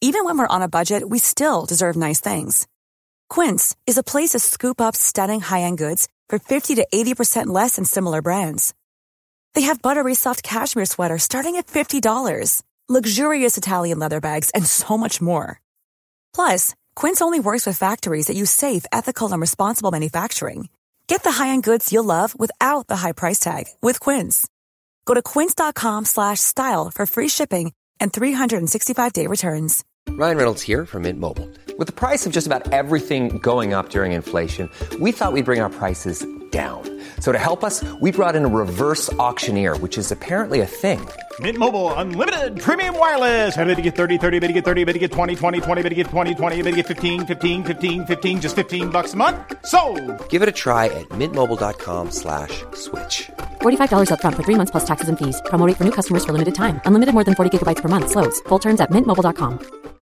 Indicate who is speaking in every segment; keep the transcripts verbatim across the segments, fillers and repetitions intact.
Speaker 1: Even when we're on a budget, we still deserve nice things. Quince is a place to scoop up stunning high-end goods for fifty to eighty percent less than similar brands. They have buttery soft cashmere sweaters starting at fifty dollars, luxurious Italian leather bags, and so much more. Plus, Quince only works with factories that use safe, ethical, and responsible manufacturing. Get the high-end goods you'll love without the high price tag with Quince. Go to quince.com slash style for free shipping and three sixty-five day returns.
Speaker 2: Ryan Reynolds here from Mint Mobile. With the price of just about everything going up during inflation, we thought we'd bring our prices down. So to help us, we brought in a reverse auctioneer, which is apparently a thing.
Speaker 3: Mint Mobile Unlimited Premium Wireless. How to get thirty, thirty, how to get thirty, how to get twenty, twenty, twenty, how to get twenty, twenty, how to get fifteen, fifteen, fifteen, fifteen, just fifteen bucks a month? Sold!
Speaker 2: Give it a try at mintmobile.com slash switch.
Speaker 4: forty-five dollars up front for three months plus taxes and fees. Promo rate for new customers for limited time. Unlimited more than forty gigabytes per month. Slows full terms at mint mobile dot com.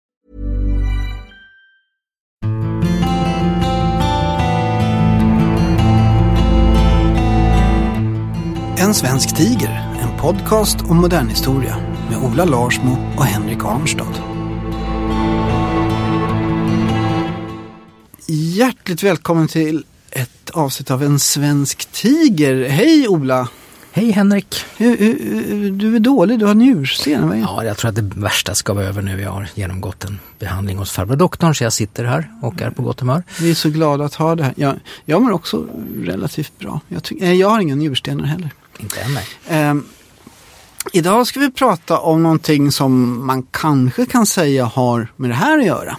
Speaker 5: En svensk tiger, en podcast om modern historia med Ola Larsmo och Henrik Arnstad. Hjärtligt välkommen till ett avsnitt av En svensk tiger. Hej Ola!
Speaker 6: Hej Henrik!
Speaker 5: Du är dålig, du har njursten, va?
Speaker 6: Ja, jag tror att det värsta ska vara över nu. Jag har genomgått en behandling hos farbror doktorn, så jag sitter här och är på gott humör.
Speaker 5: Vi är så glada att ha det här. Jag, jag mår också relativt bra. Jag, ty- jag har inga njurstenar heller.
Speaker 6: Inte än, nej.
Speaker 5: Eh, idag ska vi prata om någonting som man kanske kan säga har med det här att göra.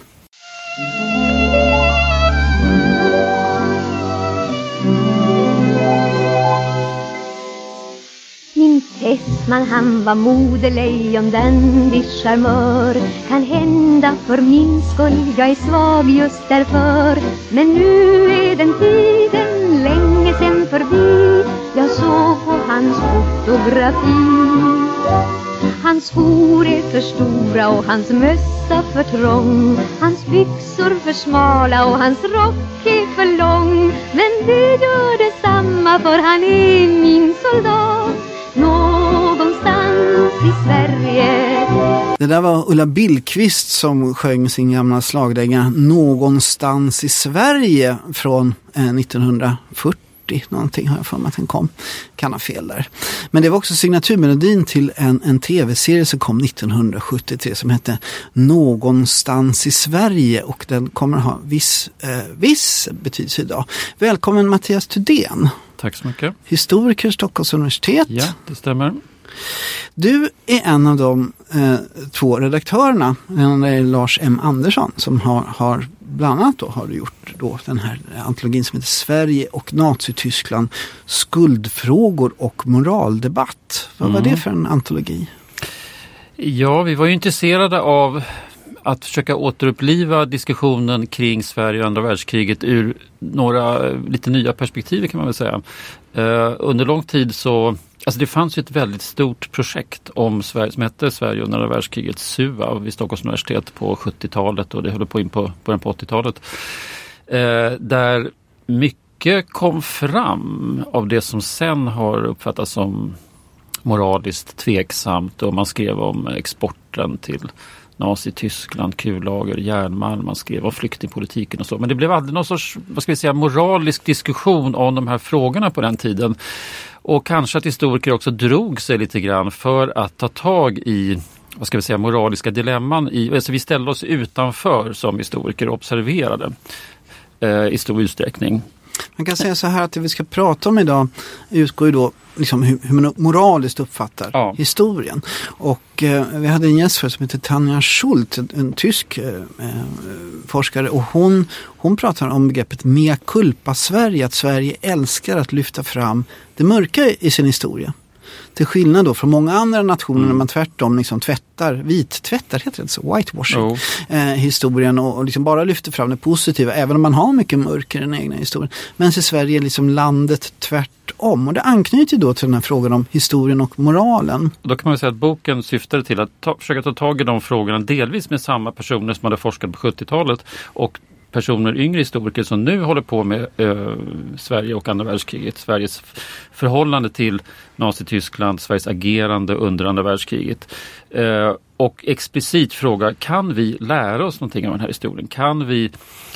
Speaker 7: Min fästman han var modelejon, den viss charmör. Kan hända för min skull, jag är svag just därför. Men nu är den tiden länge sen förbi. Jag såg på hans fotografi. Hans skor är för stora och hans mössa för trång. Hans byxor för smala och hans rock är för lång. Men det gör detsamma, för han är min soldat. Någonstans i Sverige.
Speaker 5: Det där var Ulla Billqvist som sjöng sin gamla slagdänga Någonstans i Sverige från eh, nittonhundrafyrtio någonting, har jag för mig att den kom. Kan ha fel där. Men det var också signaturmelodin till en, en tv-serie som kom nittonhundrasjuttiotre som hette Någonstans i Sverige, och den kommer att ha viss, eh, viss betydelse idag. Välkommen Mattias Thudén.
Speaker 8: Tack så mycket.
Speaker 5: Historiker, Stockholms universitet.
Speaker 8: Ja, det stämmer.
Speaker 5: Du är en av de eh, två redaktörerna, den är Lars M. Andersson, som har, har bland annat då, har du gjort då den här antologin som heter Sverige och Nazityskland, skuldfrågor och moraldebatt. Vad mm. var det för en antologi?
Speaker 8: Ja, vi var ju intresserade av att försöka återuppliva diskussionen kring Sverige och andra världskriget ur några lite nya perspektiv, kan man väl säga. Uh, under lång tid så, alltså det fanns ju ett väldigt stort projekt om Sverige som hette Sverige och andra världskriget, S U A, vid Stockholms universitet på sjuttiotalet, och det höll på in på början på åttiotalet. Uh, där mycket kom fram av det som sen har uppfattats som moraliskt tveksamt, och man skrev om exporten till Nazi-Tyskland, kullager, järnmalm, man skrev om flyktingpolitiken och så. Men det blev aldrig någon sorts, vad ska vi säga, moralisk diskussion om de här frågorna på den tiden. Och kanske att historiker också drog sig lite grann för att ta tag i, vad ska vi säga, moraliska dilemman. I, alltså vi ställde oss utanför som historiker och observerade eh, i stor utsträckning.
Speaker 5: Man kan säga så här att det vi ska prata om idag utgår ju då liksom hur, hur man moraliskt uppfattar ja. historien. Och eh, vi hade en gäst för som heter Tanja Schult, en, en tysk eh, forskare, och hon, hon pratar om begreppet mea culpa Sverige, att Sverige älskar att lyfta fram det mörka i sin historia. Till skillnad då från många andra nationer mm. när man tvärtom liksom tvättar, vittvättar heter det så, whitewashing, oh. eh, historien och, och liksom bara lyfter fram det positiva, även om man har mycket mörker i den egna historien. Men i Sverige är liksom landet tvärtom, och det anknyter då till den här frågan om historien och moralen.
Speaker 8: Då kan man säga att boken syftade till att ta, försöka ta tag i de frågorna delvis med samma personer som hade forskat på sjuttiotalet och personer, yngre historiker som nu håller på med eh, Sverige och andra världskriget, Sveriges förhållande till Nazi-Tyskland, Sveriges agerande under andra världskriget. Eh, och explicit fråga, kan vi lära oss någonting av den här historien? Kan vi,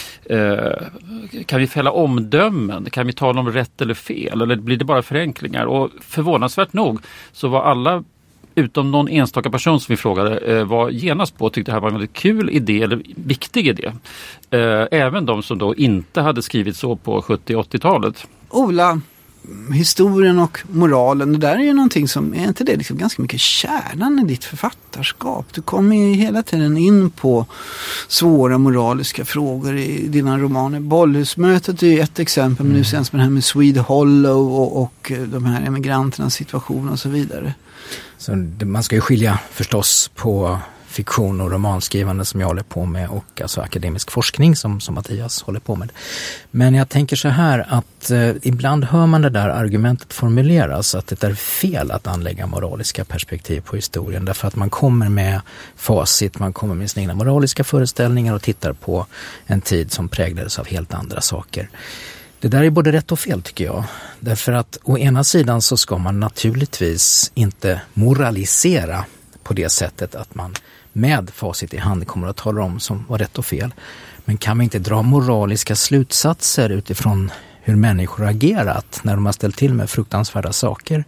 Speaker 8: eh, kan vi fälla omdömen? Kan vi tala om rätt eller fel? Eller blir det bara förenklingar? Och förvånansvärt nog så var alla, utom någon enstaka person som vi frågade, eh, var genast på och tyckte det här var en väldigt kul idé eller viktig idé. Eh, även de som då inte hade skrivit så på sjuttio- och åttiotalet.
Speaker 5: Ola, historien och moralen, det där är ju någonting som, är inte det liksom ganska mycket kärnan i ditt författarskap? Du kommer ju hela tiden in på svåra moraliska frågor i dina romaner. Bollhusmötet är ju ett exempel, mm. men nu senast med det här med Swede Hollow och, och de här emigranternas situation och så vidare.
Speaker 6: Så det, man ska ju skilja förstås på fiktion och romanskrivande som jag håller på med och alltså akademisk forskning som, som Mattias håller på med. Men jag tänker så här att eh, ibland hör man det där argumentet formuleras att det är fel att anlägga moraliska perspektiv på historien därför att man kommer med facit, man kommer med sina egna moraliska föreställningar och tittar på en tid som präglades av helt andra saker. Det där är både rätt och fel tycker jag. Därför att å ena sidan så ska man naturligtvis inte moralisera på det sättet att man med facit i hand kommer att tala om som var rätt och fel. Men kan vi inte dra moraliska slutsatser utifrån hur människor har agerat när de har ställt till med fruktansvärda saker,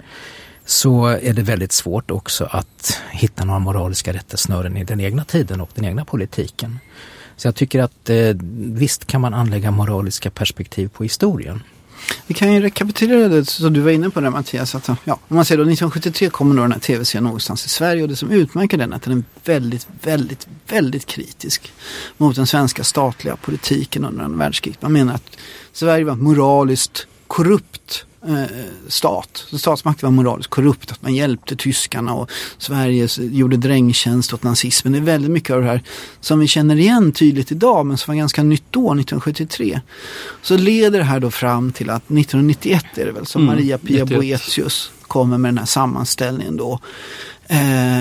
Speaker 6: så är det väldigt svårt också att hitta några moraliska rättesnören i den egna tiden och den egna politiken. Så jag tycker att eh, visst kan man anlägga moraliska perspektiv på historien.
Speaker 5: Vi kan ju rekapitulera det så du var inne på det, Mattias, att ja, om man säger då nittonhundrasjuttiotre kommer då den här tv-serien någonstans i Sverige, och det som utmärker den är att den är väldigt, väldigt, väldigt kritisk mot den svenska statliga politiken under andra världskriget. Man menar att Sverige var moraliskt korrupt eh, stat. Så statsmakten var moraliskt korrupt, att man hjälpte tyskarna och Sverige gjorde drängtjänst åt nazismen. Det är väldigt mycket av det här som vi känner igen tydligt idag, men som var ganska nytt då, nittonhundrasjuttiotre. Så leder det här då fram till att nittonhundranittioett är det väl som mm, Maria-Pia Boëthius kommer med den här sammanställningen då. Eh,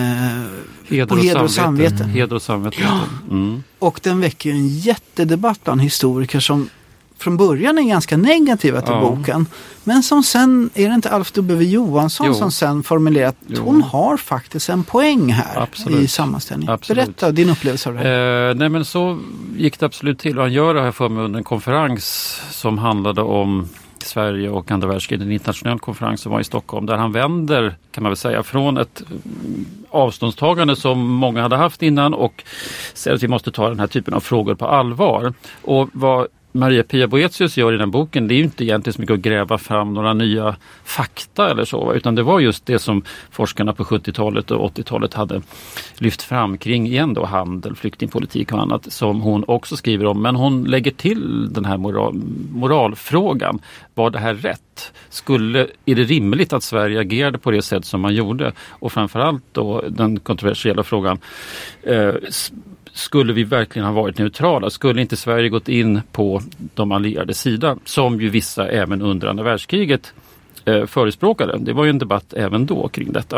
Speaker 8: heder, och heder och samvete. Heder och samvete.
Speaker 5: Ja. Mm. Och den väcker en jättdebatt bland historiker som från början är ganska negativa till ja. boken. Men som sen, är det inte Alf W. Johansson jo. som sen formulerat att jo. hon har faktiskt en poäng här absolut. i sammanställningen. Absolut. Berätta din upplevelse av det här.
Speaker 8: Eh, nej men så gick det absolut till. Och han gör det här för mig under en konferens som handlade om Sverige och andra världskriget, en internationell konferens som var i Stockholm, där han vänder, kan man väl säga, från ett avståndstagande som många hade haft innan och säger att vi måste ta den här typen av frågor på allvar. Och vad Maria-Pia Boëthius gör i den boken, det är ju inte egentligen så mycket att gräva fram några nya fakta eller så, utan det var just det som forskarna på sjuttiotalet och åttiotalet hade lyft fram kring igen då handel, flyktingpolitik och annat som hon också skriver om. Men hon lägger till den här moral, moralfrågan. Var det här rätt? Skulle, är det rimligt att Sverige agerade på det sätt som man gjorde? Och framförallt då den kontroversiella frågan, eh, skulle vi verkligen ha varit neutrala? Skulle inte Sverige gått in på de allierade sida, som ju vissa även under andra världskriget eh, förespråkade? Det var ju en debatt även då kring detta.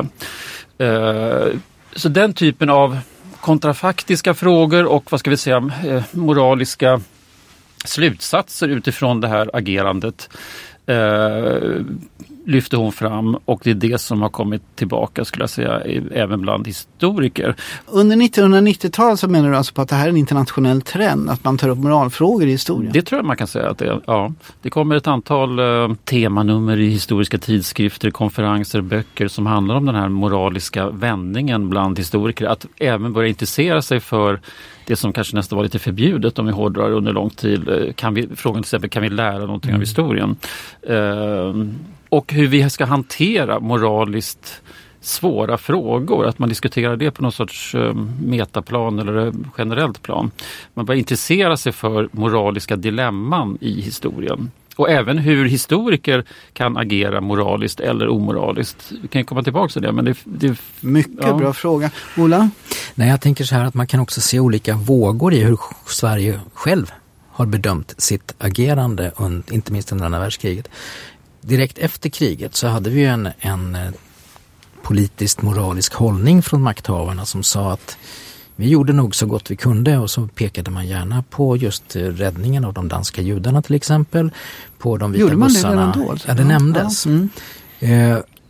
Speaker 8: Eh, så den typen av kontrafaktiska frågor och vad ska vi säga, eh, moraliska slutsatser utifrån det här agerandet eh, lyfter hon fram, och det är det som har kommit tillbaka, skulle jag säga, även bland historiker.
Speaker 5: Under nittonhundranittiotalet så menar du alltså på att det här är en internationell trend, att man tar upp moralfrågor i historien?
Speaker 8: Det tror jag man kan säga att det är. Ja. Det kommer ett antal eh, temanummer i historiska tidskrifter, konferenser, böcker som handlar om den här moraliska vändningen bland historiker, att även börja intressera sig för det som kanske nästan var lite förbjudet om vi hårdrar under lång tid. Kan vi, frågan till exempel, kan vi lära någonting mm. av historien? Eh, och hur vi ska hantera moraliskt svåra frågor. Att man diskuterar det på någon sorts eh, metaplan eller generellt plan. Man börjar intressera sig för moraliska dilemman i historien. Och även hur historiker kan agera moraliskt eller omoraliskt. Vi kan komma tillbaka till det. Men det, det,
Speaker 5: Mycket ja. bra fråga. Ola?
Speaker 6: Nej, jag tänker så här att man kan också se olika vågor i hur Sverige själv har bedömt sitt agerande, und, inte minst under andra världskriget. Direkt efter kriget så hade vi en, en politiskt moralisk hållning från makthavarna som sa att vi gjorde nog så gott vi kunde, och så pekade man gärna på just räddningen av de danska judarna till exempel, på de vita
Speaker 5: gjorde man
Speaker 6: bussarna.
Speaker 5: Det då, alltså?
Speaker 6: Ja, det nämndes. Ja. Mm. Eh,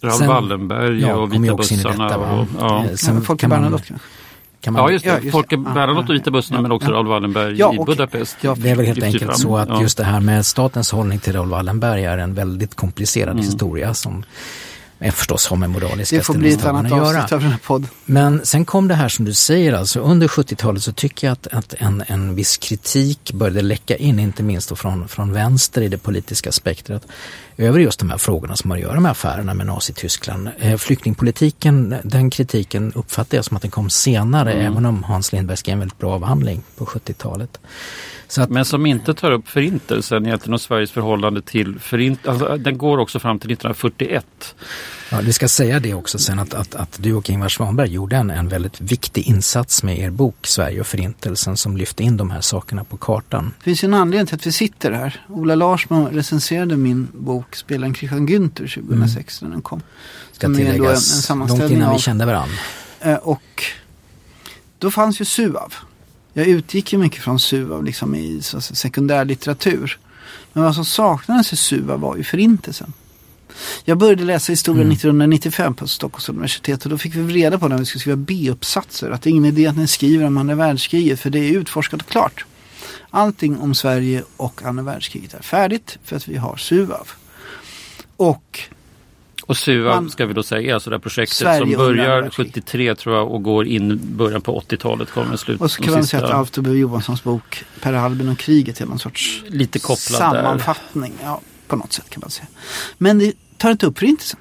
Speaker 8: Raoul
Speaker 6: Sen,
Speaker 8: Wallenberg
Speaker 6: ja,
Speaker 8: och Vita bussarna.
Speaker 6: Detta,
Speaker 8: och, ja.
Speaker 5: Sen Folke Bernadotte.
Speaker 8: Kan man, ja, just det. Ja, just Folke Bernadotte och Vita bussarna, ja, men också ja. Raoul Wallenberg ja, i Budapest.
Speaker 6: Ja, det är väl helt enkelt så att ja. just det här med statens hållning till Raoul Wallenberg är en väldigt komplicerad mm. historia som jag förstås har med moraliska
Speaker 5: det får bli ett annat avsnitt av den här podden.
Speaker 6: Men sen kom det här som du säger, alltså under sjuttiotalet så tycker jag att, att en, en viss kritik började läcka in, inte minst då från, från vänster i det politiska spektrat, över just de här frågorna som har att göra med affärerna med Nazityskland. Eh, flyktingpolitiken, den kritiken uppfattar jag som att den kom senare, mm. även om Hans Lindberg skrev en väldigt bra avhandling på sjuttiotalet.
Speaker 8: Så att, men som inte tar upp förintelsen egentligen och Sveriges förhållande till förintelsen. Alltså, den går också fram till nittonhundrafyrtioett.
Speaker 6: Ja, vi ska säga det också sen att, att, att du och Ingvar Svanberg gjorde en, en väldigt viktig insats med er bok Sverige och förintelsen som lyfte in de här sakerna på kartan.
Speaker 5: Det finns ju en anledning till att vi sitter här. Ola Larsman recenserade min bok Spelaren Christian Günther tjugohundrasex mm. när den kom.
Speaker 6: Ska tilläggas en, en långt innan av, vi kände varandra.
Speaker 5: Och då fanns ju SUAV. Jag utgick ju mycket från SUAV liksom i så, sekundärlitteratur. Men vad som saknades i SUAV var ju förintelsen. Jag började läsa historia mm. nittonhundranittiofem på Stockholms universitet och då fick vi reda på när vi skulle skriva B-uppsatser att det är ingen idé att ni skriver om andra världskriget för det är utforskat och klart. Allting om Sverige och andra världskriget är färdigt för att vi har SUAV. Och
Speaker 8: Och SUAV ska vi då säga, alltså det här projektet Sverige som börjar sjuttiotre tror jag och går in början på åttiotalet kommer slut.
Speaker 5: Och så kan man säga att Alf W. Johanssons bok Per Albin och kriget är någon sorts
Speaker 8: lite kopplad
Speaker 5: sammanfattning. Där. Ja, på något sätt kan man säga. Men det tar inte upp förintelsen.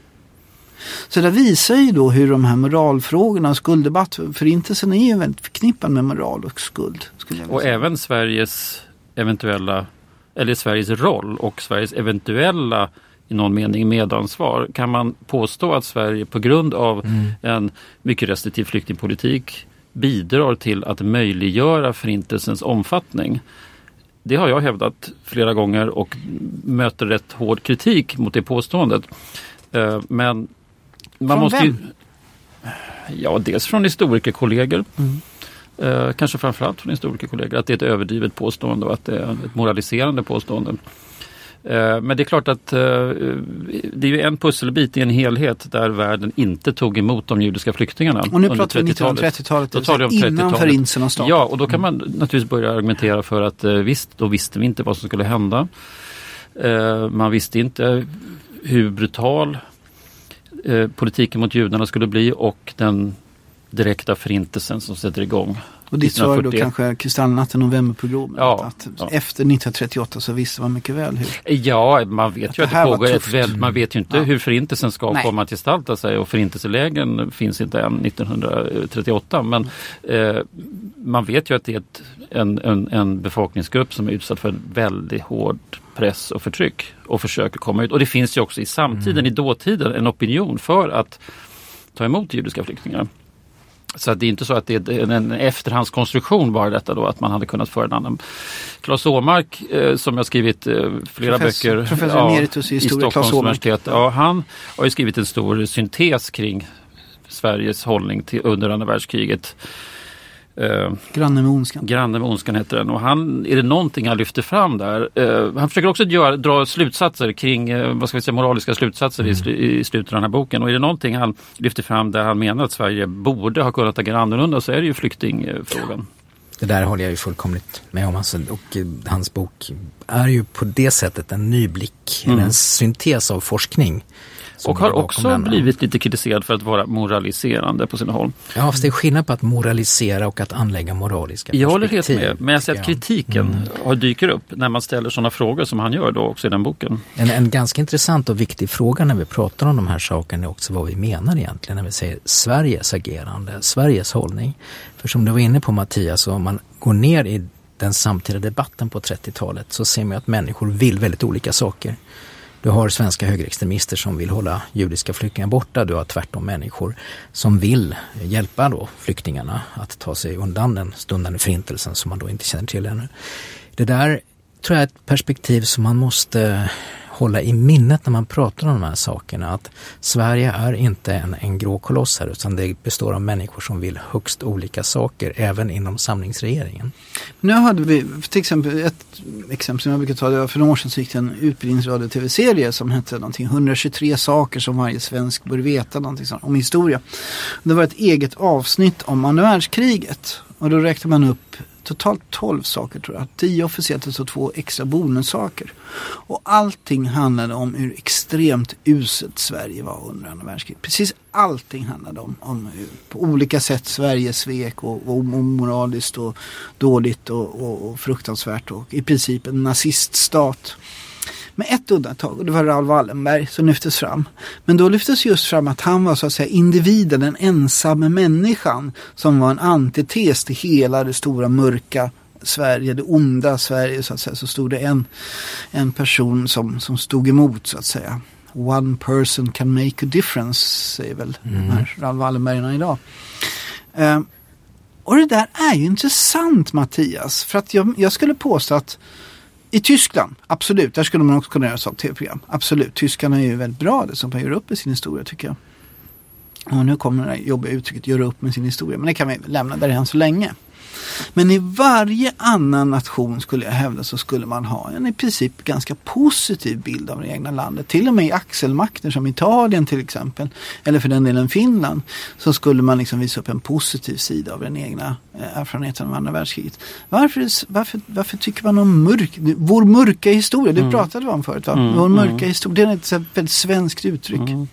Speaker 5: Så det visar ju då hur de här moralfrågorna och skulddebatt, förintelsen är ju väldigt förknippad med moral och skuld.
Speaker 8: Och även Sveriges eventuella, eller Sveriges roll och Sveriges eventuella i någon mening medansvar. Kan man påstå att Sverige på grund av mm. en mycket restriktiv flyktingpolitik bidrar till att möjliggöra förintelsens omfattning? Det har jag hävdat flera gånger och möter rätt hård kritik mot det påståendet. Men man
Speaker 5: från
Speaker 8: måste
Speaker 5: vem?
Speaker 8: ju... Ja, dels från historikerkollegor. Mm. Eh, kanske framförallt från historikerkollegor. Att det är ett överdrivet påstående och att det är ett moraliserande påstående. Eh, men det är klart att eh, det är ju en pusselbit i en helhet där världen inte tog emot de judiska flyktingarna.
Speaker 5: Och nu pratar vi nittonhundratrettiotalet.
Speaker 8: Då tar det om
Speaker 5: innan förintelsen och
Speaker 8: Ja, och då kan man naturligtvis börja argumentera för att eh, visst, då visste vi inte vad som skulle hända. Eh, man visste inte hur brutal eh, politiken mot judarna skulle bli och den direkta förintelsen som sätter igång.
Speaker 5: Och ditt svar är då kanske Kristallnatten novemberprogrammet.
Speaker 8: Ja,
Speaker 5: att
Speaker 8: ja.
Speaker 5: Efter nittonhundratrettioåtta så visste man mycket väl hur.
Speaker 8: Ja, man vet ju att, att det pågår ett väl, man vet ju inte
Speaker 5: ja.
Speaker 8: hur förintelsen ska Nej. komma att gestalta sig och förintelselägen finns inte än nittonhundratrettioåtta. Men eh, man vet ju att det är ett, en, en, en befolkningsgrupp som är utsatt för en väldigt hård press och förtryck och försöker komma ut. Och det finns ju också i samtiden, mm. i dåtiden, en opinion för att ta emot judiska flyktingar. Så att det är inte så att det är en efterhandskonstruktion bara detta då, att man hade kunnat föra en annan. Claes Åmark eh, som jag skrivit eh, flera
Speaker 5: professor,
Speaker 8: böcker
Speaker 5: professor
Speaker 8: ja,
Speaker 5: emeritus i,
Speaker 8: i Stockholms universitet. Ja, han har ju skrivit en stor syntes kring Sveriges hållning till, under andra världskriget. Eh,
Speaker 5: Granne med ondskan.
Speaker 8: Granne med ondskan heter den. Och han, är det någonting han lyfter fram där? Eh, han försöker också göra, dra slutsatser kring, eh, vad ska vi säga, moraliska slutsatser mm. i, i slutet av den här boken. Och är det någonting han lyfter fram där han menar att Sverige borde ha kunnat agera annorlunda så är det ju flyktingfrågan.
Speaker 6: Det där håller jag ju fullkomligt med om. Alltså, och hans bok är ju på det sättet en ny blick, mm. en syntes av forskning.
Speaker 8: Och har också blivit lite kritiserad för att vara moraliserande på sina håll.
Speaker 6: Ja, fast det är skillnad på att moralisera och att anlägga moraliska perspektiv.
Speaker 8: Jag håller helt med, men jag ser att kritiken mm. har dyker upp när man ställer sådana frågor som han gör då också i den boken.
Speaker 6: En, en ganska intressant och viktig fråga när vi pratar om de här sakerna är också vad vi menar egentligen när vi säger Sveriges agerande, Sveriges hållning. För som du var inne på Mattias, om man går ner i den samtida debatten på trettiotalet så ser man att människor vill väldigt olika saker. Du har svenska högerextremister som vill hålla judiska flyktingar borta. Du har tvärtom människor som vill hjälpa då flyktingarna att ta sig undan den stundande förintelsen som man då inte känner till ännu. Det där tror jag är ett perspektiv som man måste hålla i minnet när man pratar om de här sakerna att Sverige är inte en, en grå koloss här, utan det består av människor som vill högst olika saker även inom samlingsregeringen.
Speaker 5: Nu hade vi till exempel ett exempel som jag brukar ta, det var för några år sedan så gick det en utbildningsradio-tv-serie som hette någonting hundratjugotre saker som varje svensk bör veta någonting sånt, om historia. Det var ett eget avsnitt om andra världskriget och då räknade man upp totalt tolv saker tror jag. tio officiellt och så två extra bonussaker. Och allting handlade om hur extremt uselt Sverige var under andra världskriget. Precis allting handlade om, om hur på olika sätt Sverige svek och var omoraliskt och dåligt och, och, och fruktansvärt och i princip en naziststat. Med ett undantag, och det var Raoul Wallenberg som lyftes fram. Men då lyftes just fram att han var så att säga individen, den ensamma människan som var en antites till hela det stora mörka Sverige, det onda Sverige så att säga. Så stod det en, en person som, som stod emot så att säga. One person can make a difference, säger väl mm. de här Raoul Wallenbergarna idag. Uh, och det där är ju intressant, Mattias, för att jag, jag skulle påstå att i Tyskland, absolut, där skulle man också kunna göra sånt tv-program. Absolut, tyskarna är ju väldigt bra det som man gör upp med sin historia tycker jag. Och nu kommer det här jobbiga uttrycket göra upp med sin historia, men det kan vi lämna där än så länge. Men i varje annan nation skulle jag hävda så skulle man ha en i princip ganska positiv bild av det egna landet. Till och med i axelmakter som Italien till exempel, eller för den delen Finland, så skulle man liksom visa upp en positiv sida av den egna erfarenheten av andra världskriget. Varför, varför, varför tycker man om mörk, vår mörka historia? Det pratade vi om förut va? Mm, vår mörka mm. historia, det är ett väldigt svenskt uttryck. Mm.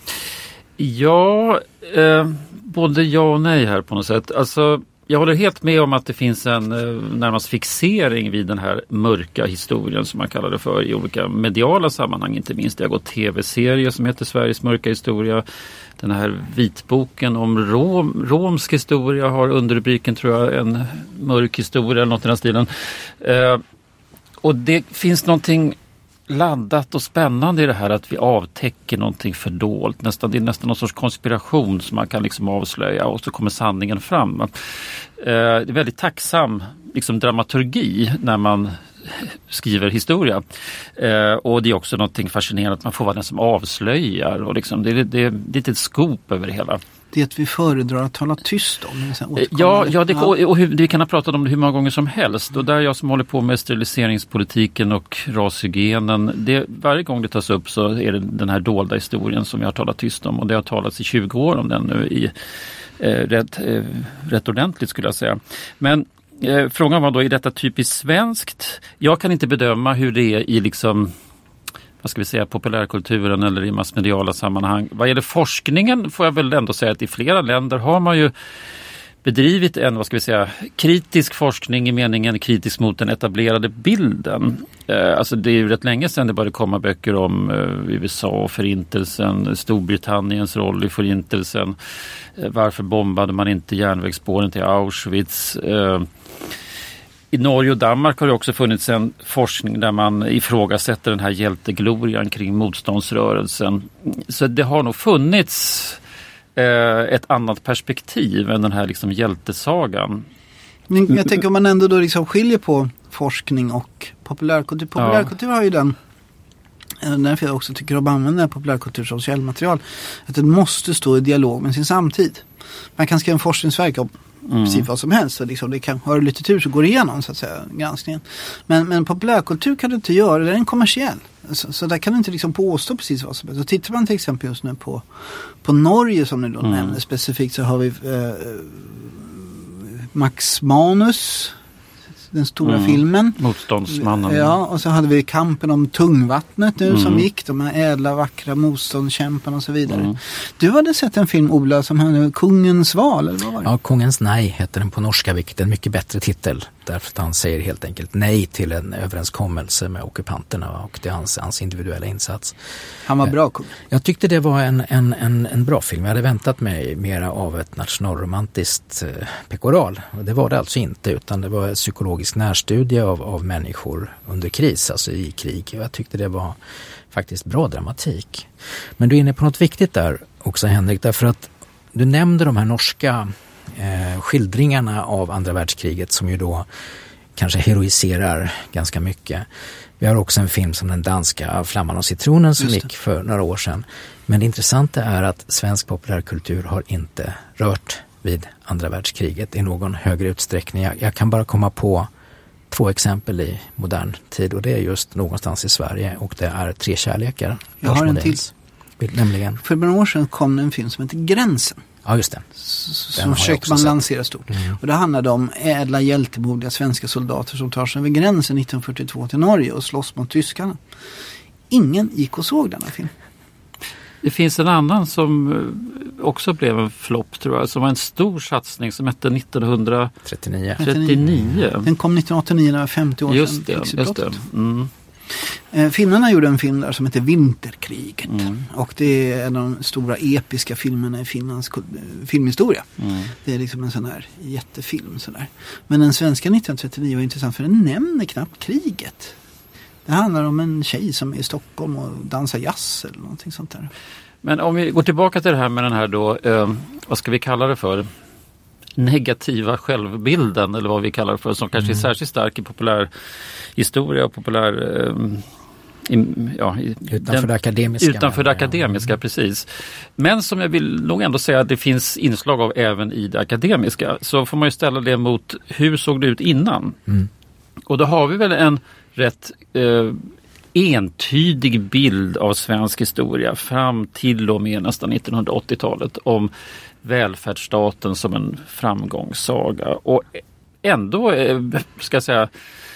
Speaker 8: Ja, eh, både ja och nej här på något sätt. Alltså jag håller helt med om att det finns en eh, närmast fixering vid den här mörka historien som man kallar det för i olika mediala sammanhang. Inte minst det har gått tv-serier som heter Sveriges mörka historia. Den här vitboken om rom, romsk historia har underrubriken tror jag en mörk historia eller något i den stilen. Eh, och det finns någonting laddat och spännande i det här att vi avtäcker någonting fördolt. Nästan, det är nästan någon sorts konspiration som man kan liksom avslöja och så kommer sanningen fram. Eh, det är väldigt tacksam liksom, dramaturgi när man skriver historia. Eh, och det är också någonting fascinerande att man får vara den som avslöjar. Och liksom, det, det, det, det är ett skop över det hela.
Speaker 5: Det att vi föredrar att tala tyst om.
Speaker 8: Ja, ja, det, och, och hur, vi kan ha pratat om det hur många gånger som helst. Och där jag som håller på med steriliseringspolitiken och rashygienen, det, varje gång det tas upp så är det den här dolda historien som jag har talat tyst om. Och det har talats i tjugo år om den nu i eh, rätt, eh, rätt ordentligt skulle jag säga. Men eh, frågan var då, är detta typiskt svenskt? Jag kan inte bedöma hur det är i liksom vad ska vi säga, populärkulturen eller i massmediala sammanhang. Vad gäller forskningen får jag väl ändå säga att i flera länder har man ju bedrivit en, vad ska vi säga, kritisk forskning i meningen kritisk mot den etablerade bilden. Eh, alltså det är ju rätt länge sedan det började komma böcker om eh, U S A och förintelsen, Storbritanniens roll i förintelsen. Eh, varför bombade man inte järnvägsspåren till Auschwitz? Eh, I Norge och Danmark har det också funnits en forskning där man ifrågasätter den här hjälteglorian kring motståndsrörelsen. Så det har nog funnits eh, ett annat perspektiv än den här liksom hjältesagan.
Speaker 5: Men jag tänker om man ändå då liksom skiljer på forskning och populärkultur. Populärkultur ja. har ju den, därför jag också tycker att använda populärkultur som källmaterial, att den måste stå i dialog med sin samtid. Man kan skriva en forskningsverk om Mm. precis vad som helst. Så liksom det kan höra litteratur så går det igenom så att säga granskningen. Men, men populärkultur kan du inte göra, det är en kommersiell. Så, så där kan du inte liksom påstå precis vad som helst. Så tittar man till exempel just nu på, på Norge som ni då mm. nämnde specifikt så har vi eh, Max Manus, den stora mm. filmen.
Speaker 8: Motståndsmannen.
Speaker 5: Ja, och så hade vi kampen om tungvattnet nu mm. som gick. De här ädla, vackra motståndskämparna och så vidare. Mm. Du hade sett en film, Ola, som hade Kungens val, eller vad var det?
Speaker 6: Ja, Kungens nej heter den på norska, vilket är en mycket bättre titel. Därför att han säger helt enkelt nej till en överenskommelse med ockupanterna och det är hans, hans individuella insats.
Speaker 5: Han var bra, kung.
Speaker 6: Jag tyckte det var en, en, en, en bra film. Jag hade väntat mig mera av ett nationalromantiskt eh, pekoral. Och det var det alltså inte, utan det var en psykologisk närstudie av, av människor under kris, alltså i krig. Och jag tyckte det var faktiskt bra dramatik. Men du är inne på något viktigt där också, Henrik, därför att du nämnde de här norska Eh, skildringarna av andra världskriget som ju då kanske heroiserar ganska mycket. Vi har också en film som den danska Flamman och citronen som gick för några år sedan. Men det intressanta är att svensk populärkultur har inte rört vid andra världskriget i någon högre utsträckning. Jag, jag kan bara komma på två exempel i modern tid och det är just någonstans i Sverige och det är Tre kärlekar.
Speaker 5: Jag har en till.
Speaker 6: Nämligen.
Speaker 5: För några år sedan kom en film som heter Gränsen.
Speaker 6: Ja, just det.
Speaker 5: Som försökte man lansera stort. Mm. Och det handlade om ädla hjältemodiga svenska soldater som tar sig över gränsen nittonhundrafyrtiotvå till Norge och slåss mot tyskarna. Ingen gick och såg denna film.
Speaker 8: Det finns en annan som också blev en flopp tror jag, som var en stor satsning som hette nittonhundratrettionio. trettionio.
Speaker 5: Den kom nittonhundraåttionio, när det var femtio år
Speaker 8: just
Speaker 5: sedan.
Speaker 8: Det, just det. Mm.
Speaker 5: Eh, finnarna gjorde en film där som heter Vinterkriget.
Speaker 8: Mm.
Speaker 5: Och det är en av de stora episka filmerna i Finlands filmhistoria. Mm. Det är liksom en sån här jättefilm. Sådär. Men den svenska nittonhundratrettionio var intressant för den nämner knappt kriget. Det handlar om en tjej som är i Stockholm och dansar jazz eller någonting sånt där.
Speaker 8: Men om vi går tillbaka till det här med den här då, eh, vad ska vi kalla det för? Negativa självbilden eller vad vi kallar det för, som kanske mm. är särskilt stark i populärhistoria och populär eh, i, ja, i,
Speaker 6: utanför den, det akademiska.
Speaker 8: Utanför det akademiska, mm. precis. Men som jag vill nog ändå säga att det finns inslag av även i det akademiska, så får man ju ställa det mot hur såg det ut innan? Mm. Och då har vi väl en rätt eh, entydig bild av svensk historia fram till och med nästan nittonhundraåttiotalet om välfärdsstaten som en framgångssaga. Och ändå, eh, ska jag säga,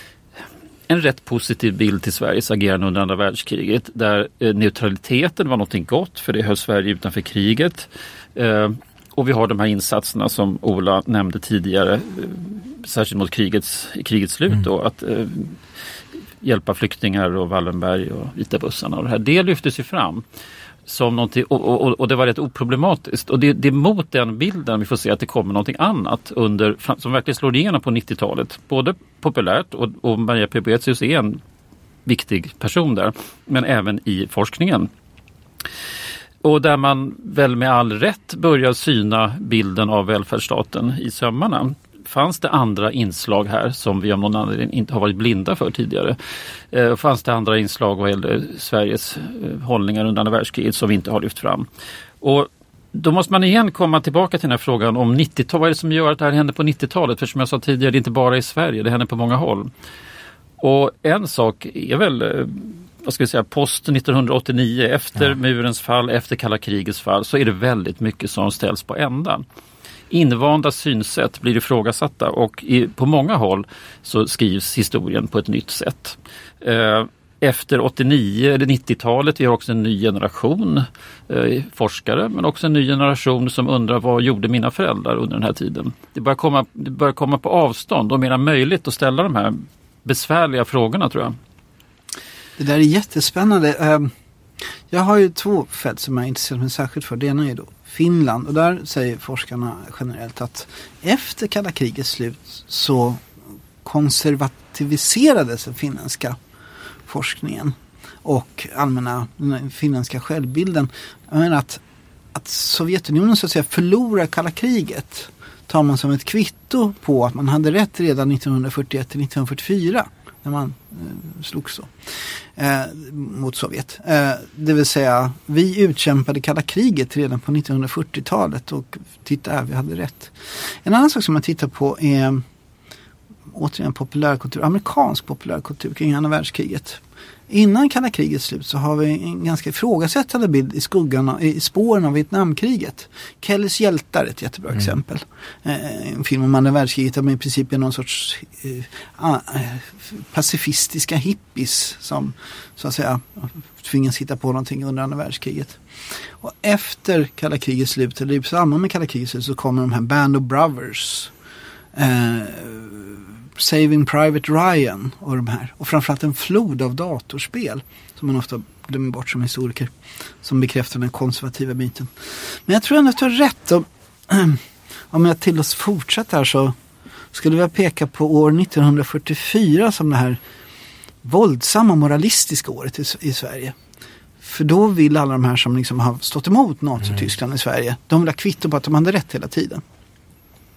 Speaker 8: en rätt positiv bild till Sveriges agerande under andra världskriget där eh, neutraliteten var något gott för det höll Sverige utanför kriget. Eh, och vi har de här insatserna som Ola nämnde tidigare, eh, särskilt mot krigets, krigets slut mm. då, att eh, hjälpa flyktingar och Wallenberg och Vita bussarna och det här. Det lyftes ju fram som någonting, och, och, och det var rätt oproblematiskt. Och det, det är mot den bilden vi får se att det kommer någonting annat under, som verkligen slår igenom på nittiotalet. Både populärt och, och Maria P. Boëthius är en viktig person där, men även i forskningen. Och där man väl med all rätt börjar syna bilden av välfärdsstaten i sömmarna. Fanns det andra inslag här som vi av någon anledning inte har varit blinda för tidigare? Eh, fanns det andra inslag vad gällde Sveriges eh, hållningar under andra världskriget som vi inte har lyft fram? Och då måste man igen komma tillbaka till den här frågan om nittiotalet. Vad är det som gör att det här händer på nittiotalet? För som jag sa tidigare, det är inte bara i Sverige, det händer på många håll. Och en sak är väl, eh, vad ska vi säga, post nittonhundraåttionio, efter ja. murens fall, efter kalla krigets fall, så är det väldigt mycket som ställs på ändan. Invanda synsätt blir ifrågasatta och i, på många håll så skrivs historien på ett nytt sätt. Eh, efter åttionio eller nittiotalet vi har också en ny generation eh, forskare, men också en ny generation som undrar vad gjorde mina föräldrar under den här tiden. Det börjar komma, det börjar komma på avstånd och mer möjligt att ställa de här besvärliga frågorna, tror jag.
Speaker 5: Det där är jättespännande. Jag har ju två fält som jag är intresserad mig särskilt för. Det ena är då Finland, och där säger forskarna generellt att efter kalla krigets slut så konservativiserades den finländska forskningen och allmänna den finländska självbilden. Jag menar att, att Sovjetunionen så att säga förlorar kalla kriget tar man som ett kvitto på att man hade rätt redan nittonhundrafyrtioett till nittonhundrafyrtiofyra när man eh, slogs så, eh, mot Sovjet. Eh, det vill säga, vi utkämpade kalla kriget redan på nittonhundrafyrtiotalet och titta här, vi hade rätt. En annan sak som man tittar på är återigen populärkultur, amerikansk populärkultur kring andra världskriget. Innan kalla krigets slut så har vi en ganska ifrågasättande bild i skuggarna, i spåren av Vietnamkriget. Kellys hjältar är ett jättebra mm. exempel. Eh, en film om andra världskriget där man i princip är någon sorts eh, uh, pacifistiska hippies som så att säga tvingas hitta på någonting under andra världskriget. Och efter kalla krigets slut, eller i samband med kalla krigets slut, så kommer de här Band of Brothers, eh, Saving Private Ryan och de här. Och framförallt en flod av datorspel som man ofta glömmer bort som historiker, som bekräftar den konservativa biten. Men jag tror ändå att du har rätt. Och, om jag till oss fortsätter här så skulle jag peka på år nittonhundrafyrtiofyra som det här våldsamma moralistiska året i, i Sverige. För då vill alla de här som liksom har stått emot Nazi-Tyskland mm. i Sverige, de vill ha kvitto på att de hade rätt hela tiden.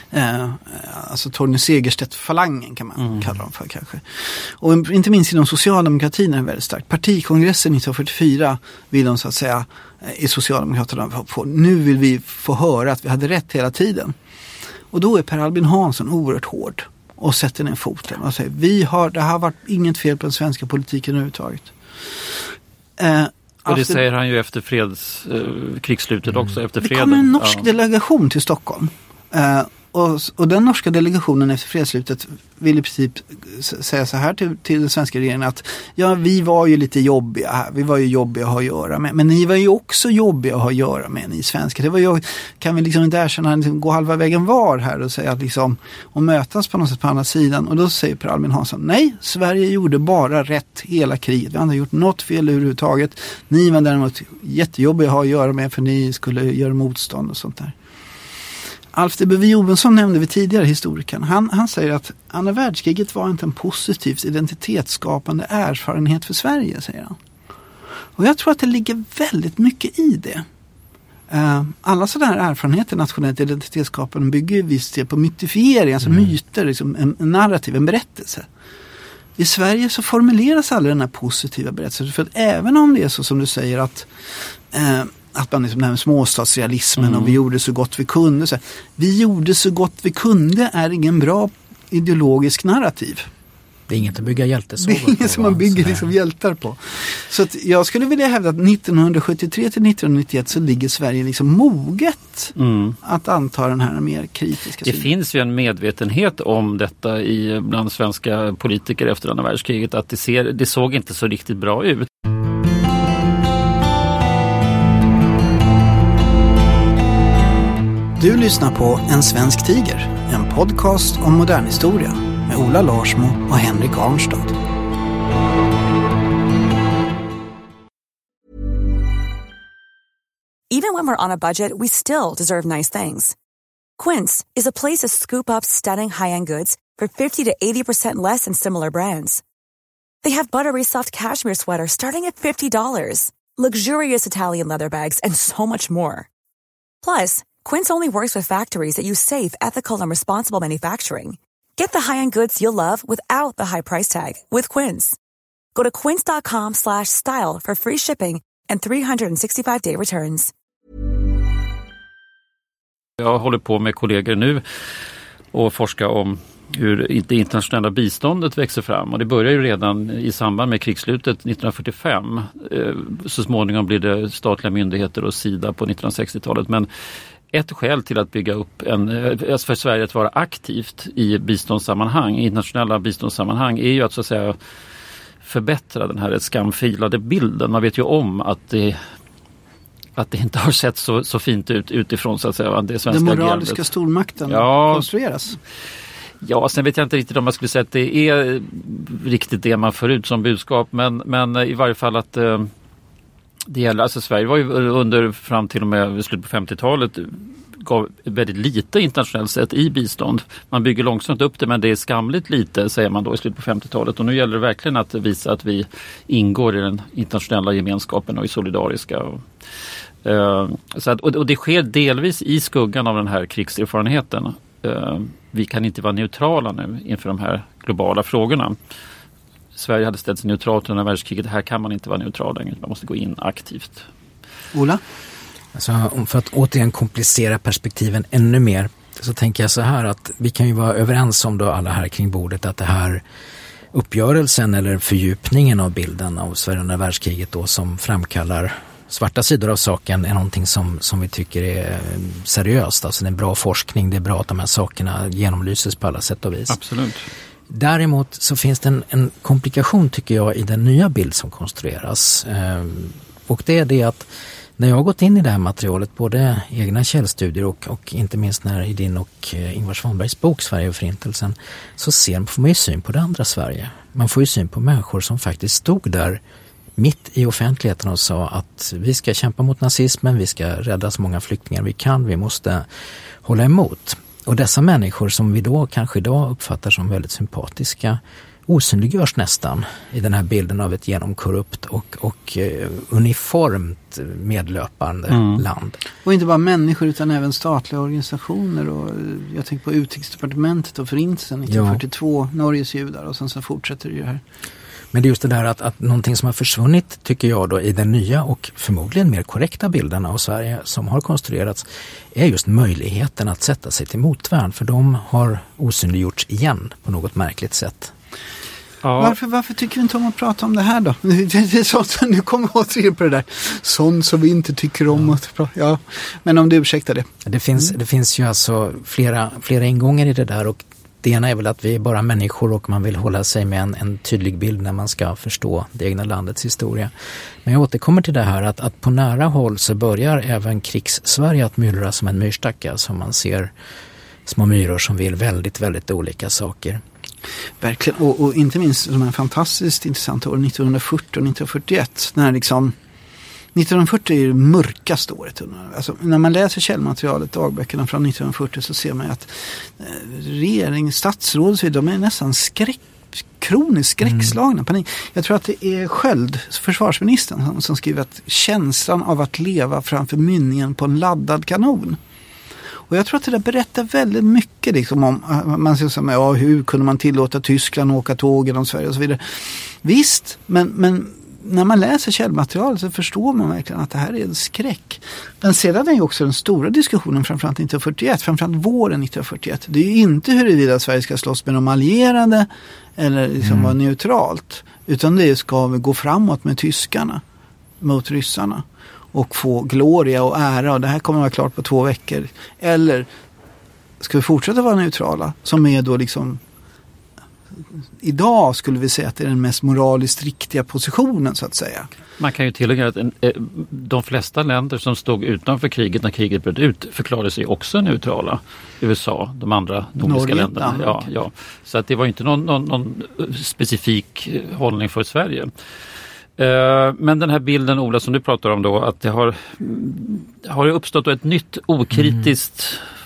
Speaker 5: Eh, alltså Torgny Segerstedt-falangen kan man
Speaker 8: mm.
Speaker 5: kalla dem för kanske. Och inte minst inom socialdemokratin är det väldigt starkt. Partikongressen nittonhundrafyrtiofyra vill de så att säga i Socialdemokraterna få, nu vill vi få höra att vi hade rätt hela tiden. Och då är Per Albin Hansson oerhört hård och sätter ner foten och säger vi har, det har varit inget fel på den svenska politiken överhuvudtaget. Eh,
Speaker 8: och det efter, säger han ju efter freds, eh, krigsslutet mm. också. Efter
Speaker 5: det
Speaker 8: freden.
Speaker 5: kommer en norsk
Speaker 8: ja.
Speaker 5: delegation till Stockholm. Eh, och, och den norska delegationen efter fredsslutet vill i princip säga så här till, till den svenska regeringen att ja, vi var ju lite jobbiga här. Vi var ju jobbiga att ha att göra med. Men ni var ju också jobbiga att ha att göra med, ni svenskar. Det var ju, kan vi liksom inte erkänna liksom, gå halva vägen var här och säga att liksom, och mötas på något sätt på andra sidan. Och då säger Per Albin Hansson, nej, Sverige gjorde bara rätt hela kriget. Vi hade gjort något fel överhuvudtaget. Ni var däremot jättejobbiga att ha att göra med för ni skulle göra motstånd och sånt där. Alf de Bevy Johansson nämnde vi tidigare, historikern. Han, han säger att andra världskriget var inte en positivt identitetsskapande erfarenhet för Sverige, säger han. Och jag tror att det ligger väldigt mycket i det. Uh, alla sådana här erfarenheter nationellt identitetsskapande bygger ju visst på mytifiering, alltså mm. myter, liksom en, en narrativ, en berättelse. I Sverige så formuleras aldrig den här positiva berättelsen. För att även om det är så som du säger att uh, att man liksom, den här småstadsrealismen mm. och vi gjorde så gott vi kunde. Så här, vi gjorde så gott vi kunde är ingen bra ideologisk narrativ.
Speaker 6: Det är inget att bygga hjältesågar på.
Speaker 5: Det är inget som man bygger liksom hjältar på. Så att jag skulle vilja hävda att nittonhundrasjuttiotre till nittonhundranittioett så ligger Sverige liksom moget mm. att anta den här mer kritiska
Speaker 8: Det
Speaker 5: synen.
Speaker 8: finns ju en medvetenhet om detta i bland svenska politiker efter andra världskriget att det, ser, det såg inte så riktigt bra ut.
Speaker 5: Du lyssnar på En svensk tiger, en podcast om modern historia med Ola Larsmo och Henrik Arnstad.
Speaker 1: Even when we're on a budget, we still deserve nice things. Quince is a place to scoop up stunning high-end goods for fifty to eighty percent less than similar brands. They have buttery soft cashmere sweaters starting at fifty dollars, luxurious Italian leather bags, and so much more. Plus, Quince only works with factories that use safe, ethical, and responsible manufacturing. Get the high-end goods you'll love without the high price tag with Quince. Go to quince.com slash style for free shipping and three sixty-five day returns.
Speaker 8: Jag håller på med kollegor nu och forskar om hur det internationella biståndet växer fram. Och det börjar ju redan i samband med krigsslutet nittonhundrafyrtiofem. Så småningom blir det statliga myndigheter och SIDA på nittonhundrasextiotalet. Men ett skäl till att bygga upp en, för Sverige att vara aktivt i biståndssammanhang, i internationella biståndssammanhang, är ju att så att säga förbättra den här skamfilade bilden. Man vet ju om att det, att det inte har sett så, så fint ut utifrån så att säga det svenska agerandet.
Speaker 5: Den moraliska agerandet. Stormakten
Speaker 8: ja,
Speaker 5: konstrueras.
Speaker 8: Ja, sen vet jag inte riktigt om man skulle säga att det är riktigt det man får ut som budskap, men, men i varje fall att eh, det gäller, alltså Sverige var ju under fram till och med slutet på femtiotalet gav väldigt lite internationellt sett i bistånd. Man bygger långsamt upp det, men det är skamligt lite, säger man då i slutet på femtiotalet. Och nu gäller det verkligen att visa att vi ingår i den internationella gemenskapen och är solidariska. Och, eh, så att, och det sker delvis i skuggan av den här krigserfarenheten. Eh, vi kan inte vara neutrala nu inför de här globala frågorna. Sverige hade ställt sig neutralt under världskriget. Här kan man inte vara neutral längre. Man måste gå in aktivt.
Speaker 5: Ola?
Speaker 6: Alltså, för att återigen komplicera perspektiven ännu mer så tänker jag så här att vi kan ju vara överens om då alla här kring bordet att det här uppgörelsen eller fördjupningen av bilden av Sverige under världskriget då som framkallar svarta sidor av saken är någonting som, som vi tycker är seriöst. Alltså det är en bra forskning, det är bra att de här sakerna genomlyses på alla sätt och vis.
Speaker 8: Absolut.
Speaker 6: Däremot så finns det en, en komplikation tycker jag i den nya bild som konstrueras. Ehm, och det är det att när jag har gått in i det här materialet, både egna källstudier och, och inte minst när i din och Ingvar Svanbergs bok Sverige och förintelsen, så ser, får man ju syn på det andra Sverige. Man får ju syn på människor som faktiskt stod där mitt i offentligheten och sa att vi ska kämpa mot nazismen, vi ska rädda så många flyktingar vi kan, vi måste hålla emot. Och dessa människor som vi då kanske idag uppfattar som väldigt sympatiska osynliggörs nästan i den här bilden av ett genomkorrupt och, och uh, uniformt medlöpande mm. land.
Speaker 5: Och inte bara människor utan även statliga organisationer. Och jag tänker på Utrikesdepartementet och Förintelsen nittonhundrafyrtiotvå, ja. Norges judar, och sen så fortsätter det ju här.
Speaker 6: Men det är just det där att, att någonting som har försvunnit, tycker jag då, i den nya och förmodligen mer korrekta bilden av Sverige som har konstruerats, är just möjligheten att sätta sig till motvärn, för de har osynliggjorts igen på något märkligt sätt.
Speaker 5: Ja. Varför, varför tycker vi inte om att prata om det här då? Det, det är sånt, nu kommer jag återigen på det där. Sånt som vi inte tycker om. Ja. Att prata. Ja. Men om du ursäktar det.
Speaker 6: Det finns, mm. det finns ju alltså flera, flera ingångar i det där, och det ena är väl att vi är bara människor och man vill hålla sig med en, en tydlig bild när man ska förstå det egna landets historia. Men jag återkommer till det här att, att på nära håll så börjar även krigs-Sverige att myllra som en myrstacka, som man ser små myror som vill väldigt, väldigt olika saker.
Speaker 5: Verkligen, och, och inte minst de här fantastiskt intressanta åren nittonhundrafyrtio och nittonhundrafyrtioett, när liksom nittonhundrafyrtio är det mörkaste året. Alltså, när man läser källmaterialet, dagböckerna från nittonhundrafyrtio, så ser man att eh, regering, statsråd, de är nästan skräck, kroniskt skräckslagna. Mm. Panik. Jag tror att det är Sköld, försvarsministern, som, som skriver att känslan av att leva framför mynningen på en laddad kanon. Och jag tror att det där berättar väldigt mycket liksom, om, man säger så här, ja, hur kunde man tillåta Tyskland att åka tåg genom Sverige och så vidare. Visst, men, men när man läser källmaterial så förstår man verkligen att det här är en skräck. Men sedan är ju också den stora diskussionen, framförallt nittonhundrafyrtioett, framförallt våren nittonhundrafyrtioett. Det är ju inte huruvida Sverige ska slåss med de allierade eller liksom mm. vara neutralt, utan det är, ska vi gå framåt med tyskarna mot ryssarna och få gloria och ära, och det här kommer att vara klart på två veckor. Eller ska vi fortsätta vara neutrala, som är då liksom idag skulle vi säga att det är den mest moraliskt riktiga positionen, så att säga.
Speaker 8: Man kan ju tillägga att en, de flesta länder som stod utanför kriget när kriget bröt ut förklarade sig också neutrala. U S A, de andra nordiska Norge, länderna. Ja, ja. Så att det var inte någon, någon, någon specifik hållning för Sverige. Men den här bilden, Ola, som du pratar om då, att det har, har uppstått ett nytt okritiskt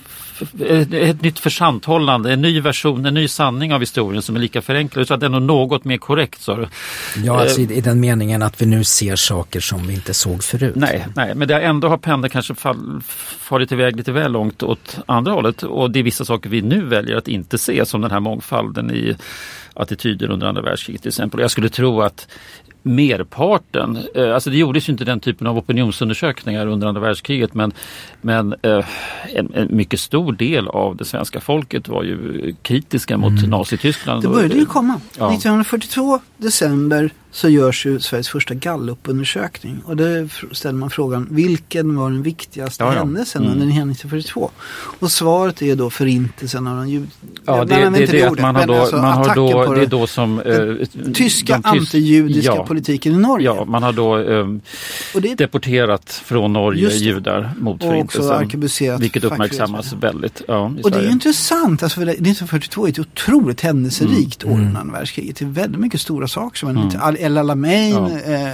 Speaker 8: mm. ett nytt försanthållande, en ny version, en ny sanning av historien som är lika förenklad, så att den är något mer korrekt. Så.
Speaker 6: Ja, alltså i, i den meningen att vi nu ser saker som vi inte såg förut.
Speaker 8: Nej, nej, men det ändå har pendeln kanske fall, farit iväg lite väl långt åt andra hållet, och det är vissa saker vi nu väljer att inte se, som den här mångfalden i attityder under andra världskriget till exempel. Jag skulle tro att merparten, eh, alltså det gjordes ju inte den typen av opinionsundersökningar under andra världskriget, men, men eh, en, en mycket stor del av det svenska folket var ju kritiska mot mm. Nazityskland.
Speaker 5: Det började ju komma. Ja. nittonhundrafyrtiotvå december så görs ju Sveriges första gallupundersökning, och då ställer man frågan, vilken var den viktigaste ja, ja. händelsen mm. under nittonhundrafyrtiotvå? Och svaret är då förintelsen av de jud...
Speaker 8: Ja, det, det, det, det är att man har då, alltså, man har då det är då som eh,
Speaker 5: tyska de tys- antijudiska ja, politiken i Norge.
Speaker 8: Ja, man har då eh, det, deporterat från Norge judar mot förintelsen, vilket uppmärksammas väldigt ja, i
Speaker 5: och
Speaker 8: Sverige.
Speaker 5: Det är intressant, alltså för nittonhundrafyrtiotvå är ett otroligt händelserikt mm. år under andra världskriget. Det är väldigt mycket stora saker som mm. El Alamein, ja. eh,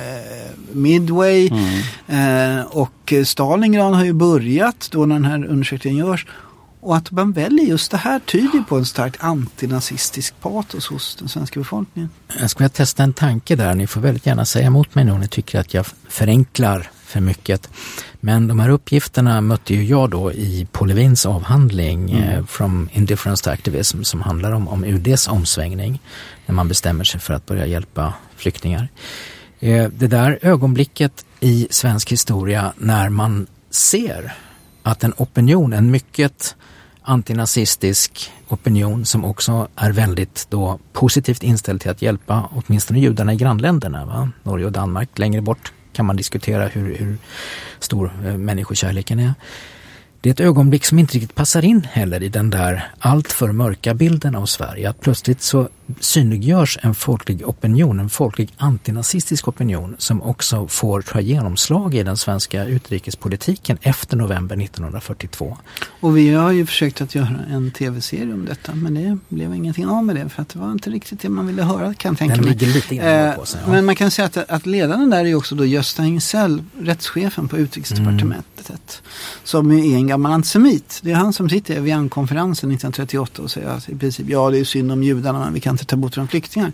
Speaker 5: Midway mm. eh, och Stalingrad har ju börjat då när den här undersökningen görs, och att man väljer just det här tyder på en starkt antinazistisk patos hos den svenska befolkningen.
Speaker 6: Jag skulle testa en tanke där, ni får väldigt gärna säga emot mig nu om ni tycker att jag förenklar för mycket. Men de här uppgifterna mötte ju jag då i Paul Levins avhandling mm. eh, From Indifference to Activism, som handlar om, om U D:s omsvängning när man bestämmer sig för att börja hjälpa flyktingar. Eh, det där ögonblicket i svensk historia när man ser att en opinion, en mycket antinazistisk opinion som också är väldigt då positivt inställd till att hjälpa åtminstone judarna i grannländerna, va? Norge och Danmark, längre bort kan man diskutera hur, hur stor eh, människokärleken är. Det är ett ögonblick som inte riktigt passar in heller i den där allt för mörka bilden av Sverige. Att plötsligt så synliggörs en folklig opinion, en folklig antinazistisk opinion som också får ta genomslag i den svenska utrikespolitiken efter november nittonhundrafyrtiotvå.
Speaker 5: Och vi har ju försökt att göra en tv-serie om detta, men det blev ingenting av med det, för att det var inte riktigt det man ville höra, kan jag tänka
Speaker 6: den
Speaker 5: mig.
Speaker 6: Ligger lite grann på sig, ja.
Speaker 5: Men man kan säga att, att ledaren där är ju också då Gösta Hinsell, rättschefen på utrikesdepartementet, mm. som är en en gammal antisemit. Det är han som sitter i Evian-konferensen nittonhundratrettioåtta och säger att i princip, ja det är synd om judarna men vi kan inte ta bort de flyktingar.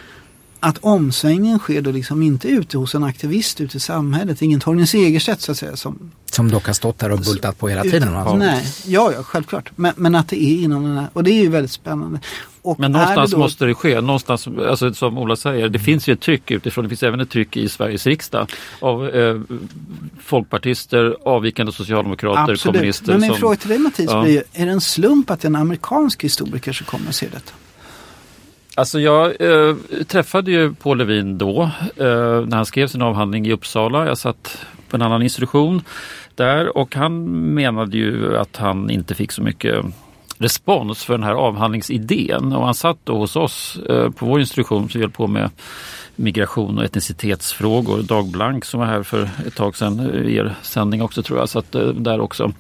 Speaker 5: Att omsvängningen sker då liksom inte ute hos en aktivist ute i samhället. Ingen Torgny Segerstedt så att säga. Som,
Speaker 6: som dock har stått där och bultat på hela tiden.
Speaker 5: Utan, nej, ja, ja, självklart. Men, men att det är inom den här, och det är ju väldigt spännande. Och
Speaker 8: men någonstans
Speaker 5: det då,
Speaker 8: måste det ske. Någonstans, alltså, som Ola säger, det finns ju ett tryck utifrån. Det finns även ett tryck i Sveriges riksdag av eh, folkpartister, avvikande socialdemokrater,
Speaker 5: absolut.
Speaker 8: kommunister.
Speaker 5: Men min
Speaker 8: som,
Speaker 5: fråga till dig Mattias
Speaker 8: ja.
Speaker 5: blir, är det en slump att en amerikansk historiker så kommer att se detta?
Speaker 8: Alltså jag eh, träffade ju Paul Levin då eh, när han skrev sin avhandling i Uppsala. Jag satt på en annan institution där och han menade ju att han inte fick så mycket respons för den här avhandlingsidén. Och han satt då hos oss eh, på vår institution som höll på med migration och etnicitetsfrågor. Dag Blank som var här för ett tag sedan i er sändning också tror jag, satt eh, där också.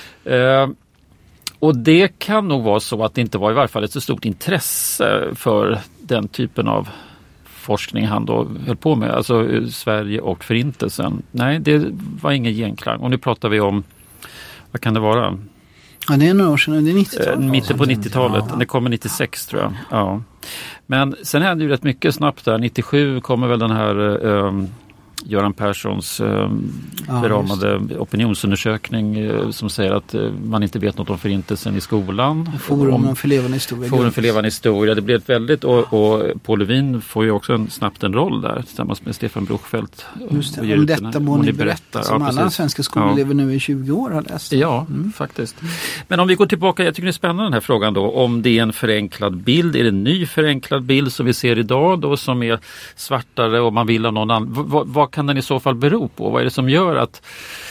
Speaker 8: Eh, Och det kan nog vara så att det inte var i varje fall ett så stort intresse för den typen av forskning han då höll på med. Alltså Sverige och förintelsen. Nej, det var ingen genklang. Och nu pratar vi om, vad kan det vara?
Speaker 5: Ja, det är några år sedan. Det är nittiotalet.
Speaker 8: Eh, mitten på nittiotalet. Ja. Det kommer nittiosex tror jag. Ja. Men sen hände ju rätt mycket snabbt där. nittiosju kommer väl den här... Eh, Göran Perssons eh,
Speaker 5: ja,
Speaker 8: beramade opinionsundersökning eh, som säger att eh, man inte vet något om förintelsen i skolan.
Speaker 5: Forum om, för levande historia.
Speaker 8: Forum för levande historia. Det blir ett väldigt, och, och Paul Levin får ju också en, snabbt en roll där tillsammans med Stefan Bruchfeldt.
Speaker 5: Just det, om detta må ni berätta. Som ja, alla svenska skolelever ja. nu i tjugo år har läst.
Speaker 8: Ja, mm. faktiskt. Men om vi går tillbaka, jag tycker det är spännande den här frågan då, om det är en förenklad bild, är det en ny förenklad bild som vi ser idag då som är svartare och man vill ha någon annan, vad, vad kan den i så fall bero på? Vad är det som gör att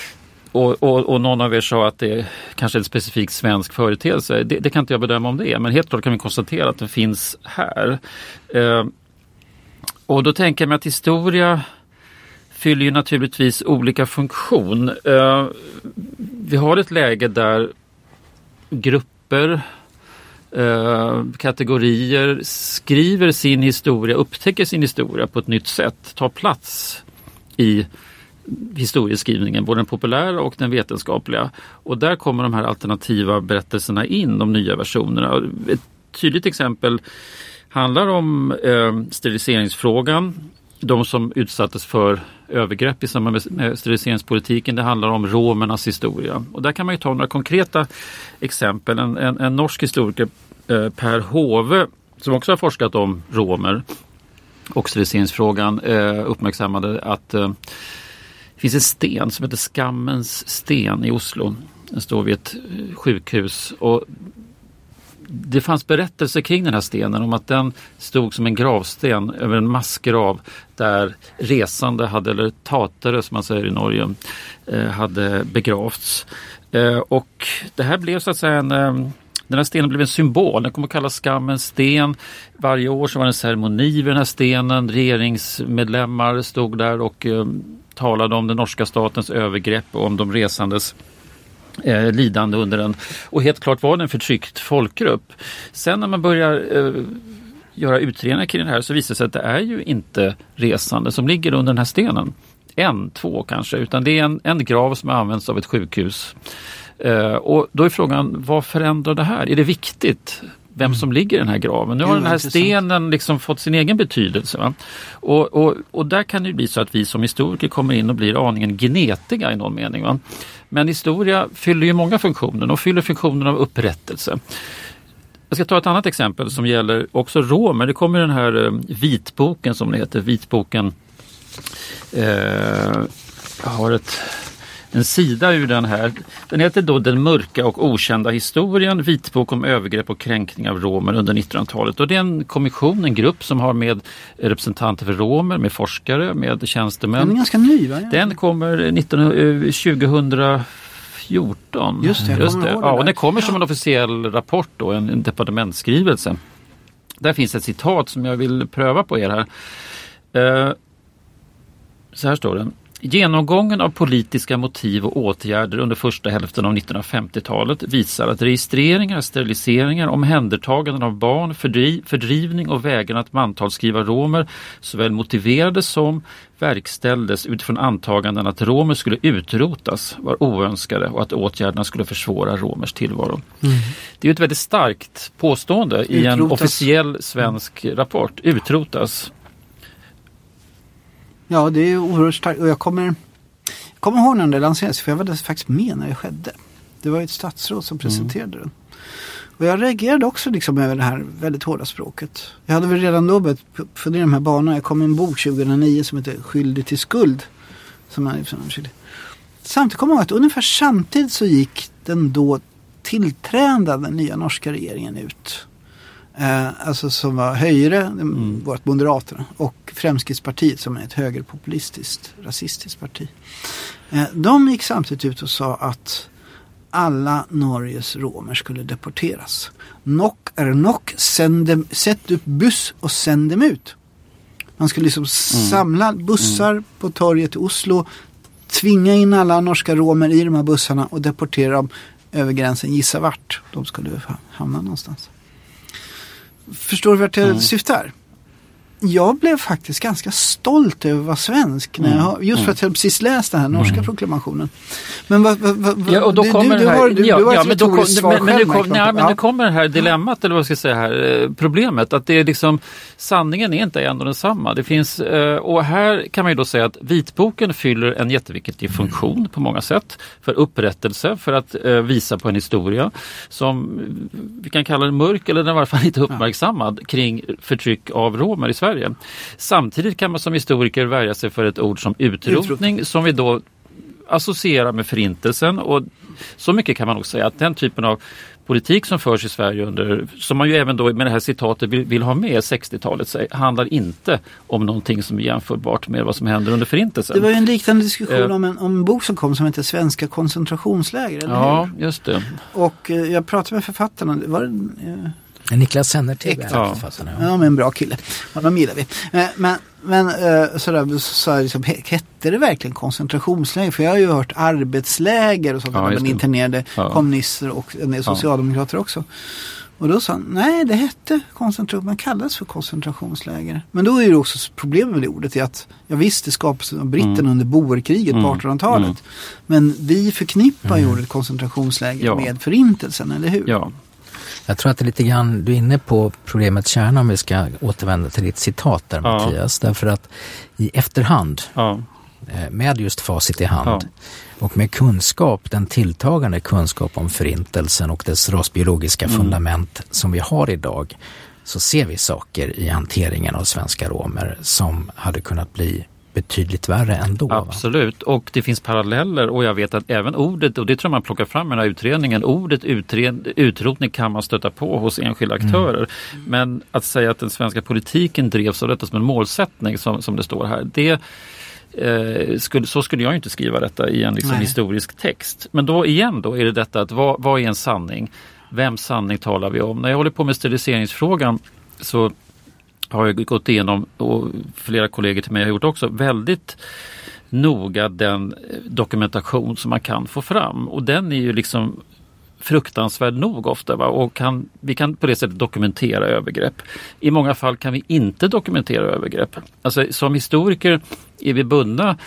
Speaker 8: och, och, och någon av er sa att det är kanske en specifik svensk företeelse. Det, det kan inte jag bedöma om det är, men helt klart kan vi konstatera att det finns här. Eh, och då tänker jag mig att historia fyller ju naturligtvis olika funktion. Eh, vi har ett läge där grupper Uh, kategorier skriver sin historia, upptäcker sin historia på ett nytt sätt, tar plats i historieskrivningen, både den populära och den vetenskapliga. Och där kommer de här alternativa berättelserna in, de nya versionerna. Ett tydligt exempel handlar om uh, steriliseringsfrågan. De som utsattes för övergrepp i samband med steriliseringspolitiken, det handlar om romernas historia. Och där kan man ju ta några konkreta exempel. En, en, en norsk historiker, eh, Per Hove, som också har forskat om romer och steriliseringsfrågan, eh, uppmärksammade att eh, det finns en sten som heter Skammens sten i Oslo. Den står vid ett sjukhus och det fanns berättelser kring den här stenen om att den stod som en gravsten över en massgrav där resande hade, eller tatere som man säger i Norge, eh, hade begravts. Eh, och det här blev så att säga en, eh, den här stenen blev en symbol. Den kommer att kallas Skammens sten. Varje år så var det en ceremoni vid den här stenen. Regeringsmedlemmar stod där och eh, talade om den norska statens övergrepp och om de resandes Eh, lidande under den. Och helt klart var det en förtryckt folkgrupp. Sen när man börjar eh, göra utredningar kring det här så visar det sig att det är ju inte resande som ligger under den här stenen. En, två kanske, utan det är en, en grav som används av ett sjukhus. Eh, och då är frågan, vad förändrar det här? Är det viktigt vem som ligger i den här graven? Nu har den här stenen liksom fått sin egen betydelse. Va? Och, och, och där kan det bli så att vi som historiker kommer in och blir aningen gnetiga i någon mening. Va? Men historia fyller ju många funktioner och fyller funktionen av upprättelse. Jag ska ta ett annat exempel som gäller också romer. Det kommer den här uh, vitboken som det heter. Vitboken uh, har ett... En sida ur den här, den heter då Den mörka och okända historien, vitbok om övergrepp och kränkning av romer under nittonhundratalet. Och det är en kommission, en grupp som har med representanter för romer, med forskare, med tjänstemän.
Speaker 5: Den är ganska ny, va?
Speaker 8: Den kommer nitton, tjugofjorton.
Speaker 5: Just det, jag
Speaker 8: Just det.
Speaker 5: ihåg
Speaker 8: Ja,
Speaker 5: det
Speaker 8: och den kommer som en officiell rapport då, en, en departementsskrivelse. Där finns ett citat som jag vill pröva på er här. Uh, så här står det. Genomgången av politiska motiv och åtgärder under första hälften av nittonhundrafemtiotalet visar att registreringar, steriliseringar, omhändertaganden av barn, fördriv, fördrivning och vägran att mantalsskriva romer såväl motiverades som verkställdes utifrån antaganden att romer skulle utrotas, var oönskade och att åtgärderna skulle försvåra romers tillvaro. Mm. Det är ett väldigt starkt påstående utrotas. I en officiell svensk mm. rapport. Utrotas.
Speaker 5: Ja, det är oerhört starkt. Och jag kommer, jag kommer ihåg när det lanserades, för jag var faktiskt med när det skedde. Det var ett statsråd som presenterade mm. den. Och jag reagerade också liksom över det här väldigt hårda språket. Jag hade väl redan då börjat fundera de här banorna. Jag kom med en bok tjugohundranio som heter Skyldig till skuld. Som är, som är samtidigt kommer jag ihåg att ungefär samtidigt så gick den då tillträdande den nya norska regeringen ut. Eh, alltså som var högre, mm. vårt Moderaterna, och Fremskrittspartiet som är ett högerpopulistiskt, rasistiskt parti. Eh, de gick samtidigt ut och sa att alla Norges romer skulle deporteras. Nok är nok, dem, sätt upp buss och sänd dem ut. Man skulle liksom mm. samla bussar mm. på torget i Oslo, tvinga in alla norska romer i de här bussarna och deportera dem över gränsen, gissa vart de skulle hamna någonstans. Förstår du vart jag mm. syftar? Jag blev faktiskt ganska stolt över att vara svensk när jag, just för att jag precis läst den här norska mm. proklamationen. Men vad, vad, vad
Speaker 8: ja, och då kommer
Speaker 5: du, du,
Speaker 8: här,
Speaker 5: har, du,
Speaker 8: ja,
Speaker 5: du har
Speaker 8: ja,
Speaker 5: ett
Speaker 8: men då,
Speaker 5: svar
Speaker 8: men, men,
Speaker 5: själv.
Speaker 8: nu kom, nej, men
Speaker 5: ja.
Speaker 8: nu kommer det här dilemmat, eller vad ska jag säga här, problemet, att det är liksom, sanningen är inte ändå densamma. Det finns, och här kan man ju då säga att vitboken fyller en jätteviktig funktion på många sätt, för upprättelse, för att visa på en historia som vi kan kalla den mörk, eller den i alla fall inte uppmärksammad, ja. kring förtryck av romer i Sverige. Samtidigt kan man som historiker värja sig för ett ord som utrotning, utrotning. som vi då associerar med förintelsen, och så mycket kan man nog säga att den typen av politik som förs i Sverige under, som man ju även då med det här citatet vill, vill ha med sextiotalet, sig, handlar inte om någonting som är jämförbart med vad som händer under förintelsen.
Speaker 5: Det var ju en liknande diskussion uh, om, en, om en bok som kom som heter Svenska koncentrationsläger, eller
Speaker 8: ja,
Speaker 5: hur?
Speaker 8: Just det.
Speaker 5: Och eh, jag pratade med författarna, det var eh,
Speaker 6: Niklas Sennerteg är
Speaker 5: ja.
Speaker 6: författarna.
Speaker 5: Ja. ja, men en bra kille. Honom gillar vi. Men, men sådär, så liksom, hette det verkligen koncentrationsläger? För jag har ju hört arbetsläger och sånt, ja, där man internerade ja. kommunister och en del socialdemokrater ja. också. Och då sa han, nej, det hette koncentration, man kallas för koncentrationsläger. Men då är det också problemet med det ordet är att, jag visst det skapades av britterna mm. under boerkriget mm. på artonhundratalet. Mm. Men vi förknippar ju mm. ordet koncentrationsläger ja. med förintelsen, eller hur?
Speaker 8: Ja.
Speaker 6: Jag tror att det är lite grann, du är inne på problemet kärna, om vi ska återvända till ditt citat där, ja. Mattias. Därför att i efterhand, ja. med just facit i hand, ja. och med kunskap, den tilltagande kunskap om förintelsen och dess rasbiologiska mm. fundament som vi har idag, så ser vi saker i hanteringen av svenska romer som hade kunnat bli betydligt värre ändå.
Speaker 8: Absolut, va? Och det finns paralleller, och jag vet att även ordet, och det tror jag man plockar fram i den här utredningen, ordet utred, utrotning kan man stöta på hos enskilda aktörer. Mm. Men att säga att den svenska politiken drevs av detta som en målsättning, som, som det står här, det eh, skulle, så skulle jag inte skriva detta i en liksom, historisk text. Men då igen då är det detta att vad, vad är en sanning? Vems sanning talar vi om? När jag håller på med steriliseringsfrågan så har jag gått igenom, och flera kollegor till mig har gjort också, väldigt noga den dokumentation som man kan få fram. Och den är ju liksom fruktansvärd nog ofta, va? Och kan, vi kan på det sättet dokumentera övergrepp. I många fall kan vi inte dokumentera övergrepp. Alltså som historiker är vi bundna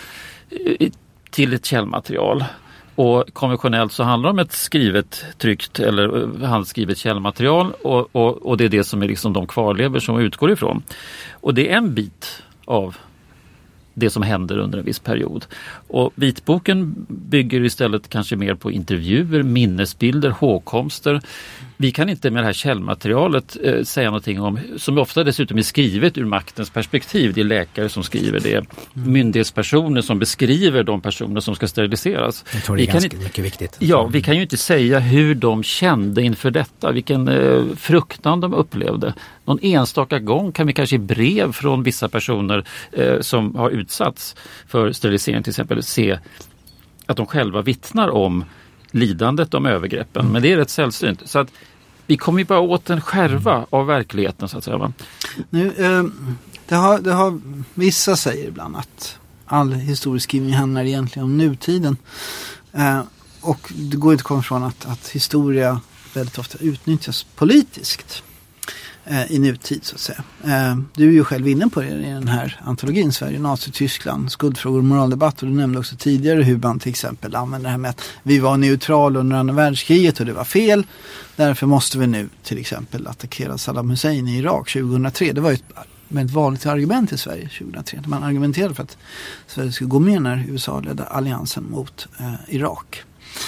Speaker 8: till ett källmaterial. Och konventionellt så handlar det om ett skrivet, tryckt eller handskrivet källmaterial, och, och, och det är det som är liksom de kvarlever som utgår ifrån. Och det är en bit av det som händer under en viss period. Och vitboken bygger istället kanske mer på intervjuer, minnesbilder, hågkomster. Vi kan inte med det här källmaterialet eh, säga någonting om, som ofta dessutom är skrivet ur maktens perspektiv. Det är läkare som skriver det, mm. myndighetspersoner som beskriver de personer som ska steriliseras.
Speaker 6: Jag tror det är vi ganska kan, mycket viktigt.
Speaker 8: Ja, vi kan ju inte säga hur de kände inför detta, vilken eh, fruktan de upplevde. Någon enstaka gång kan vi kanske i brev från vissa personer eh, som har utsatts för sterilisering till exempel se att de själva vittnar om lidandet, om övergreppen. Mm. Men det är rätt sällsynt. Så att vi kommer ju bara åt en skärva mm. av verkligheten, så att säga. Va?
Speaker 5: Nu, eh, det, har, det har vissa säger ibland att all historieskrivning handlar egentligen om nutiden. Eh, och det går inte att komma ifrån att, att historia väldigt ofta utnyttjas politiskt eh, i nutid så att säga. Eh, du är ju själv inne på det i den här antologin Sverige, Nazi-Tyskland, skuldfrågor och moraldebatt, och du nämnde också tidigare hur man till exempel använder det här med att vi var neutrala under andra världskriget och det var fel. Därför måste vi nu till exempel attackera Saddam Hussein i Irak tjugohundratre. Det var ju ett väldigt vanligt argument i Sverige tjugohundratre. Man argumenterade för att Sverige skulle gå med när U S A ledde alliansen mot eh, Irak.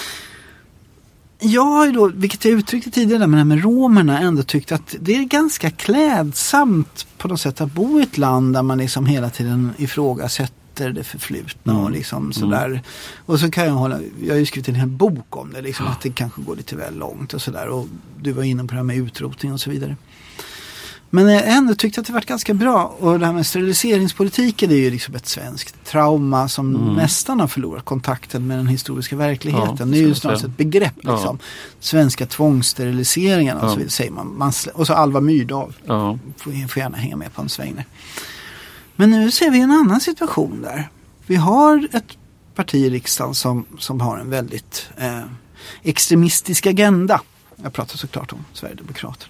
Speaker 5: Jag har ju då, vilket jag uttryckte tidigare med det här med romerna, ändå tyckt att det är ganska klädsamt på något sätt att bo i ett land där man liksom hela tiden ifrågasätter det förflutna mm. och liksom sådär. Mm. Och så kan jag hålla, jag har ju skrivit en hel bok om det, liksom, att det kanske går lite väl långt och sådär. Och du var inne på det här med utrotning och så vidare. Men jag ändå tyckte att det var ganska bra. Och det här med steriliseringspolitiken är ju liksom ett svenskt trauma som mm. nästan har förlorat kontakten med den historiska verkligheten. Ja, det är ju snarare ett begrepp liksom. Ja. Svenska tvångssteriliseringar och ja. så vidare säger man. man slä- och så Alva Myrdal. Ja. Får, får gärna hänga med på en sväng där. Men nu ser vi en annan situation där. Vi har ett parti i riksdagen som, som har en väldigt eh, extremistisk agenda. Jag pratar såklart om Sverigedemokraterna.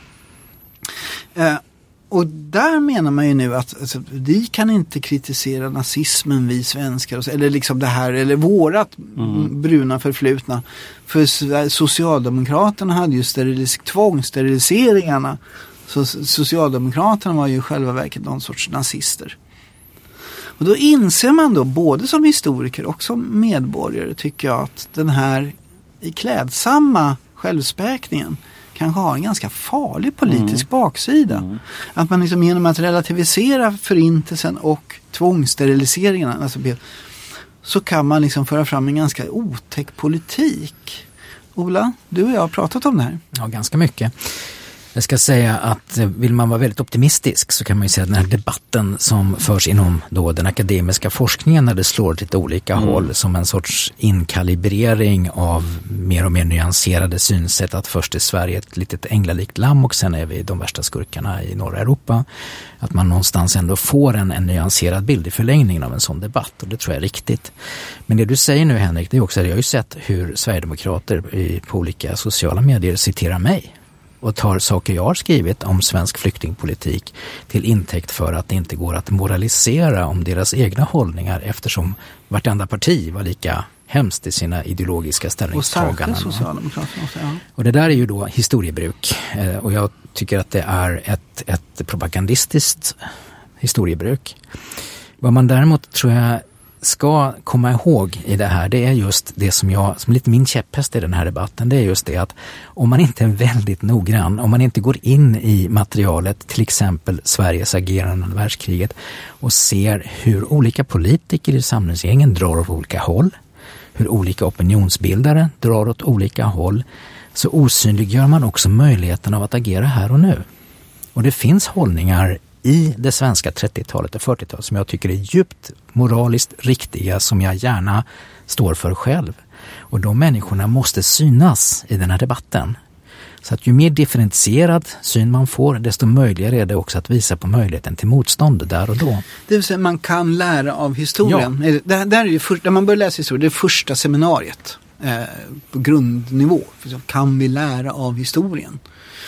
Speaker 5: Eh, och där menar man ju nu att alltså, vi kan inte kritisera nazismen, vi svenskar, och så, eller liksom det här, eller vårat mm. bruna förflutna. För Socialdemokraterna hade ju sterilis- tvångssteriliseringarna. Så Socialdemokraterna var ju i själva verket någon sorts nazister. Och då inser man då, både som historiker och som medborgare, tycker jag att den här i klädsamma självspäkningen kanske har en ganska farlig politisk mm. baksida. Mm. Att man liksom genom att relativisera förintelsen och tvångssteriliseringarna, alltså, så kan man liksom föra fram en ganska otäck politik. Ola, du och jag har pratat om det här.
Speaker 6: Ja, ganska mycket. Jag ska säga att vill man vara väldigt optimistisk så kan man ju säga att den här debatten som förs inom då den akademiska forskningen, när det slår åt lite olika mm. håll, som en sorts inkalibrering av mer och mer nyanserade synsätt, att först är Sverige ett litet änglalikt lamm och sen är vi de värsta skurkarna i norra Europa. Att man någonstans ändå får en, en nyanserad bild i förlängningen av en sån debatt, och det tror jag är riktigt. Men det du säger nu, Henrik, det är också att jag har ju sett hur Sverigedemokrater i, på olika sociala medier citerar mig och tar saker jag har skrivit om svensk flyktingpolitik till intäkt för att det inte går att moralisera om deras egna hållningar, eftersom vartenda parti var lika hemskt i sina ideologiska ställningstaganden.
Speaker 5: Och Socialdemokraterna också, ja.
Speaker 6: Och det där är ju då historiebruk. Och jag tycker att det är ett, ett propagandistiskt historiebruk. Vad man däremot tror jag ska komma ihåg i det här, det är just det som jag, som lite min käpphäst i den här debatten, det är just det att om man inte är väldigt noggrann, om man inte går in i materialet, till exempel Sveriges agerande under världskriget, och ser hur olika politiker i samlingsgängen drar åt olika håll, hur olika opinionsbildare drar åt olika håll, så osynliggör man också möjligheten av att agera här och nu. Och det finns hållningar i det svenska trettiotalet och fyrtiotalet som jag tycker är djupt moraliskt riktiga, som jag gärna står för själv. Och de människorna måste synas i den här debatten. Så att ju mer differentierad syn man får, desto möjligare är det också att visa på möjligheten till motstånd där och då.
Speaker 5: Det vill säga man kan lära av historien. Ja. Det, det här är ju för, när man börjar läsa historia, det är första seminariet eh, på grundnivå. Kan vi lära av historien?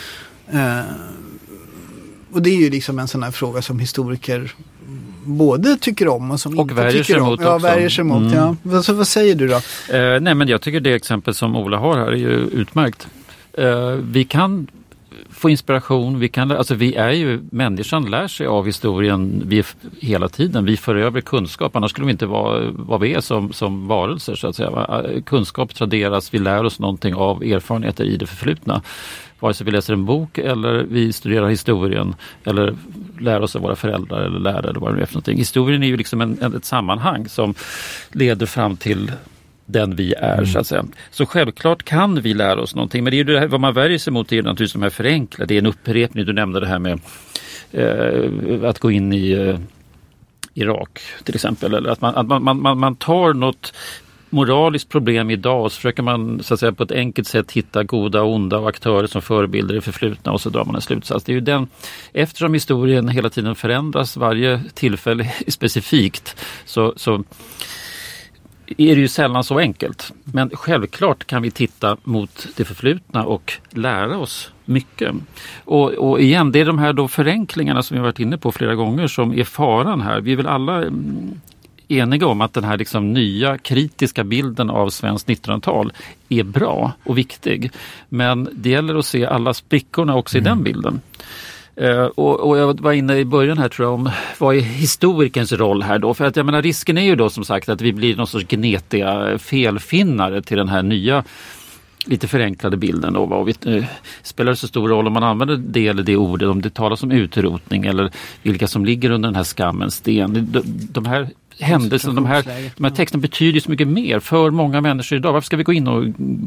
Speaker 5: Eh, Och det är ju liksom en sån här fråga som historiker både tycker om och som
Speaker 8: och
Speaker 5: inte tycker om. Ja, värjer sig emot. Mm. Ja. Vad, vad säger du då?
Speaker 8: Eh, nej, men jag tycker det exempel som Ola har här är ju utmärkt. Eh, vi kan få inspiration, vi kan, alltså vi är ju, människan lär sig av historien vi, hela tiden. Vi för över kunskap, annars skulle vi inte vara vad vi är som, som varelser så att säga. Kunskap traderas, vi lär oss någonting av erfarenheter i det förflutna. Vare sig vi läser en bok eller vi studerar historien eller lär oss av våra föräldrar eller lärare eller vad det är för någonting. Historien är ju liksom en, en, ett sammanhang som leder fram till den vi är mm. så att säga. Så självklart kan vi lära oss någonting, men det är ju det här, vad man värjer sig mot är naturligtvis de här förenkla. Det är en upprepning, du nämnde det här med eh, att gå in i eh, Irak till exempel, eller att man, att man, man, man tar något moraliskt problem idag och så försöker man så att säga på ett enkelt sätt hitta goda och onda och aktörer som förebilder i förflutna och så drar man en slutsats. Det är ju den, eftersom historien hela tiden förändras, varje tillfälle specifikt, så, så är det ju sällan så enkelt. Men självklart kan vi titta mot det förflutna och lära oss mycket. Och, och igen, det är de här då förenklingarna som vi har varit inne på flera gånger som är faran här. Vi är väl alla eniga om att den här liksom nya kritiska bilden av svenskt nittonhundratal är bra och viktig. Men det gäller att se alla sprickorna också mm. i den bilden. Uh, och, och jag var inne i början här tror jag om vad är historikerns roll här då? För att jag menar risken är ju då som sagt att vi blir någon sorts gnetiga felfinnare till den här nya lite förenklade bilden då. Vad vi, uh, spelar det så stor roll om man använder det eller det ordet, om det talas om utrotning eller vilka som ligger under den här skammens sten. De, de här händelserna, de här, de här texterna betyder så mycket mer för många människor idag. Varför ska vi gå in och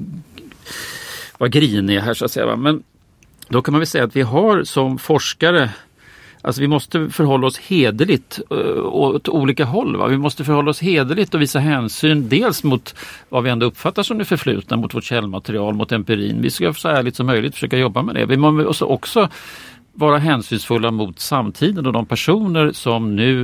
Speaker 8: vara griniga här så att säga? Va? Men då kan man väl säga att vi har som forskare, alltså vi måste förhålla oss hederligt åt olika håll. Va? Vi måste förhålla oss hederligt och visa hänsyn dels mot vad vi ändå uppfattar som det förflutna, mot vårt källmaterial, mot empirin. Vi ska så ärligt som möjligt försöka jobba med det. Vi måste också vara hänsynsfulla mot samtiden och de personer som nu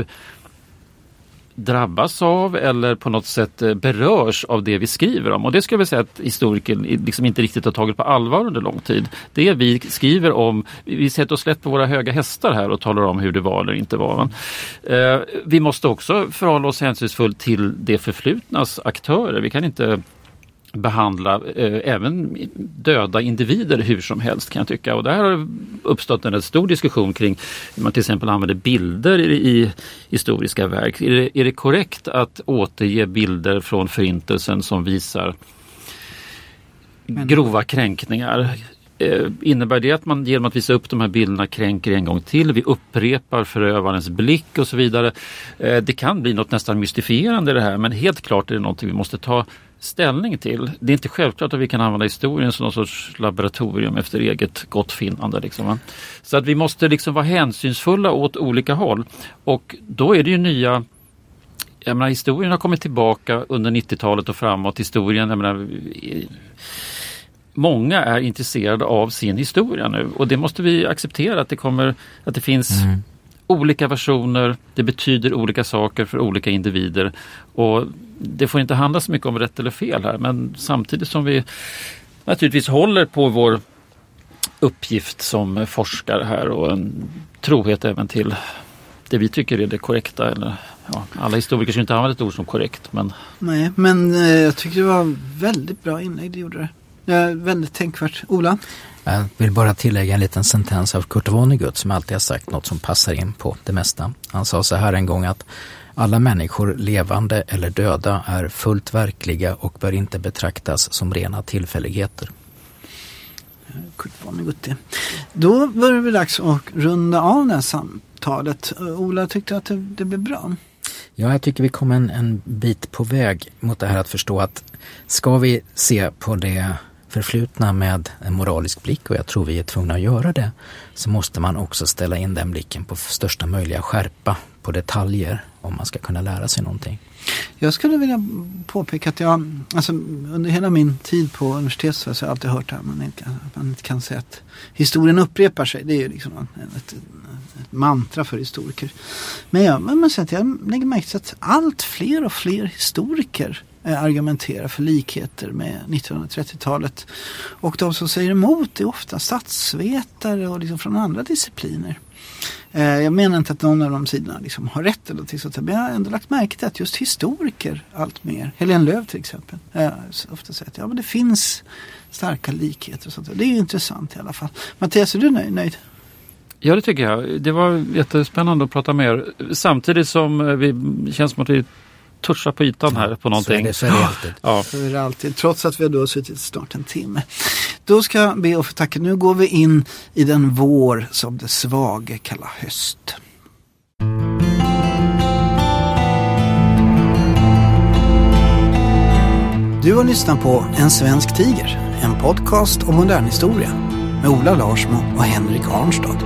Speaker 8: drabbas av eller på något sätt berörs av det vi skriver om. Och det ska vi säga att historiker liksom inte riktigt har tagit på allvar under lång tid. Det vi skriver om, vi sätter oss lätt på våra höga hästar här och talar om hur det var eller inte var. Eh, vi måste också förhålla oss hänsynsfullt till det förflutnas aktörer. Vi kan inte behandla eh, även döda individer hur som helst kan jag tycka. Och där har uppstått en stor diskussion kring hur man till exempel använder bilder i, i historiska verk. Är det, är det korrekt att återge bilder från förintelsen som visar Men... grova kränkningar? Eh, innebär det att man genom att visa upp de här bilderna kränker en gång till? Vi upprepar förövarens blick och så vidare. Eh, det kan bli något nästan mystifierande det här, men helt klart är det någonting vi måste ta ställning till. Det är inte självklart att vi kan använda historien som någon sorts laboratorium efter eget gottfinnande. Liksom. Så att vi måste liksom vara hänsynsfulla åt olika håll. Och då är det ju nya, jag menar, historien har kommit tillbaka under nittiotalet och framåt. Historien, jag menar, många är intresserade av sin historia nu och det måste vi acceptera att det kommer, att det finns mm. olika versioner, det betyder olika saker för olika individer och det får inte handla så mycket om rätt eller fel här, men samtidigt som vi naturligtvis håller på vår uppgift som forskare här och en trohet även till det vi tycker är det korrekta. Eller, ja, alla historiker ska inte använda ett ord som korrekt. Men...
Speaker 5: Nej, men eh, jag tycker det var väldigt bra inlägg det gjorde det. Ja, väldigt tänkvärt. Ola?
Speaker 6: Jag vill bara tillägga en liten sentens av Kurt Vonnegut som alltid har sagt något som passar in på det mesta. Han sa så här en gång att alla människor, levande eller döda, är fullt verkliga och bör inte betraktas som rena tillfälligheter.
Speaker 5: Kurt Vonnegut det. Då var det väl dags att runda av det här samtalet. Ola tyckte att det, det blev bra.
Speaker 6: Ja, jag tycker vi kom en, en bit på väg mot det här att förstå att ska vi se på det förflutna med en moralisk blick, och jag tror vi är tvungna att göra det, så måste man också ställa in den blicken på största möjliga skärpa på detaljer om man ska kunna lära sig någonting.
Speaker 5: Jag skulle vilja påpeka att jag, alltså under hela min tid på universitetet så har jag alltid hört att man inte, man inte kan säga att historien upprepar sig. Det är ju liksom ett, ett, ett mantra för historiker. Men jag, man säger att jag lägger märke till att allt fler och fler historiker argumenterar för likheter med nittonhundratrettiotalet. Och de som säger emot är ofta statsvetare och liksom från andra discipliner. Jag menar inte att någon av de sidorna liksom har rätt eller till sånt, men jag har ändå lagt märke till att just historiker allt mer, Helene Lööw till exempel, jag ofta säger att ja, men det finns starka likheter och sånt. Det är ju intressant i alla fall. Mattias, är du nöjd?
Speaker 8: Ja, det tycker jag. Det var jättespännande att prata med er. Samtidigt som vi känns som att vi touchar på ytan här på någonting.
Speaker 6: Så är det, så är det alltid.
Speaker 8: Ja.
Speaker 5: Så är det alltid, trots att vi har då suttit snart en timme. Då ska jag be att få tacka. Nu går vi in i den vår som det svage kallar höst. Du har lyssnat på En svensk tiger, en podcast om modern historia med Ola Larsmo och Henrik Arnstad.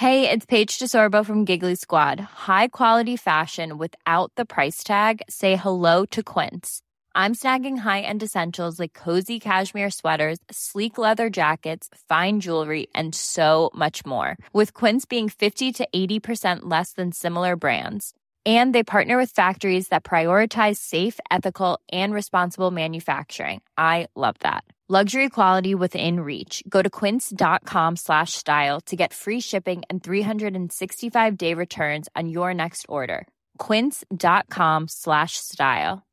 Speaker 9: Hey, it's Paige DeSorbo from Giggly Squad. High quality fashion without the price tag. Say hello to Quince. I'm snagging high-end essentials like cozy cashmere sweaters, sleek leather jackets, fine jewelry, and so much more. With Quince being fifty to eighty percent less than similar brands. And they partner with factories that prioritize safe, ethical, and responsible manufacturing. I love that. Luxury quality within reach. Go to quince.com slash style to get free shipping and three sixty-five day returns on your next order. Quince.com slash style.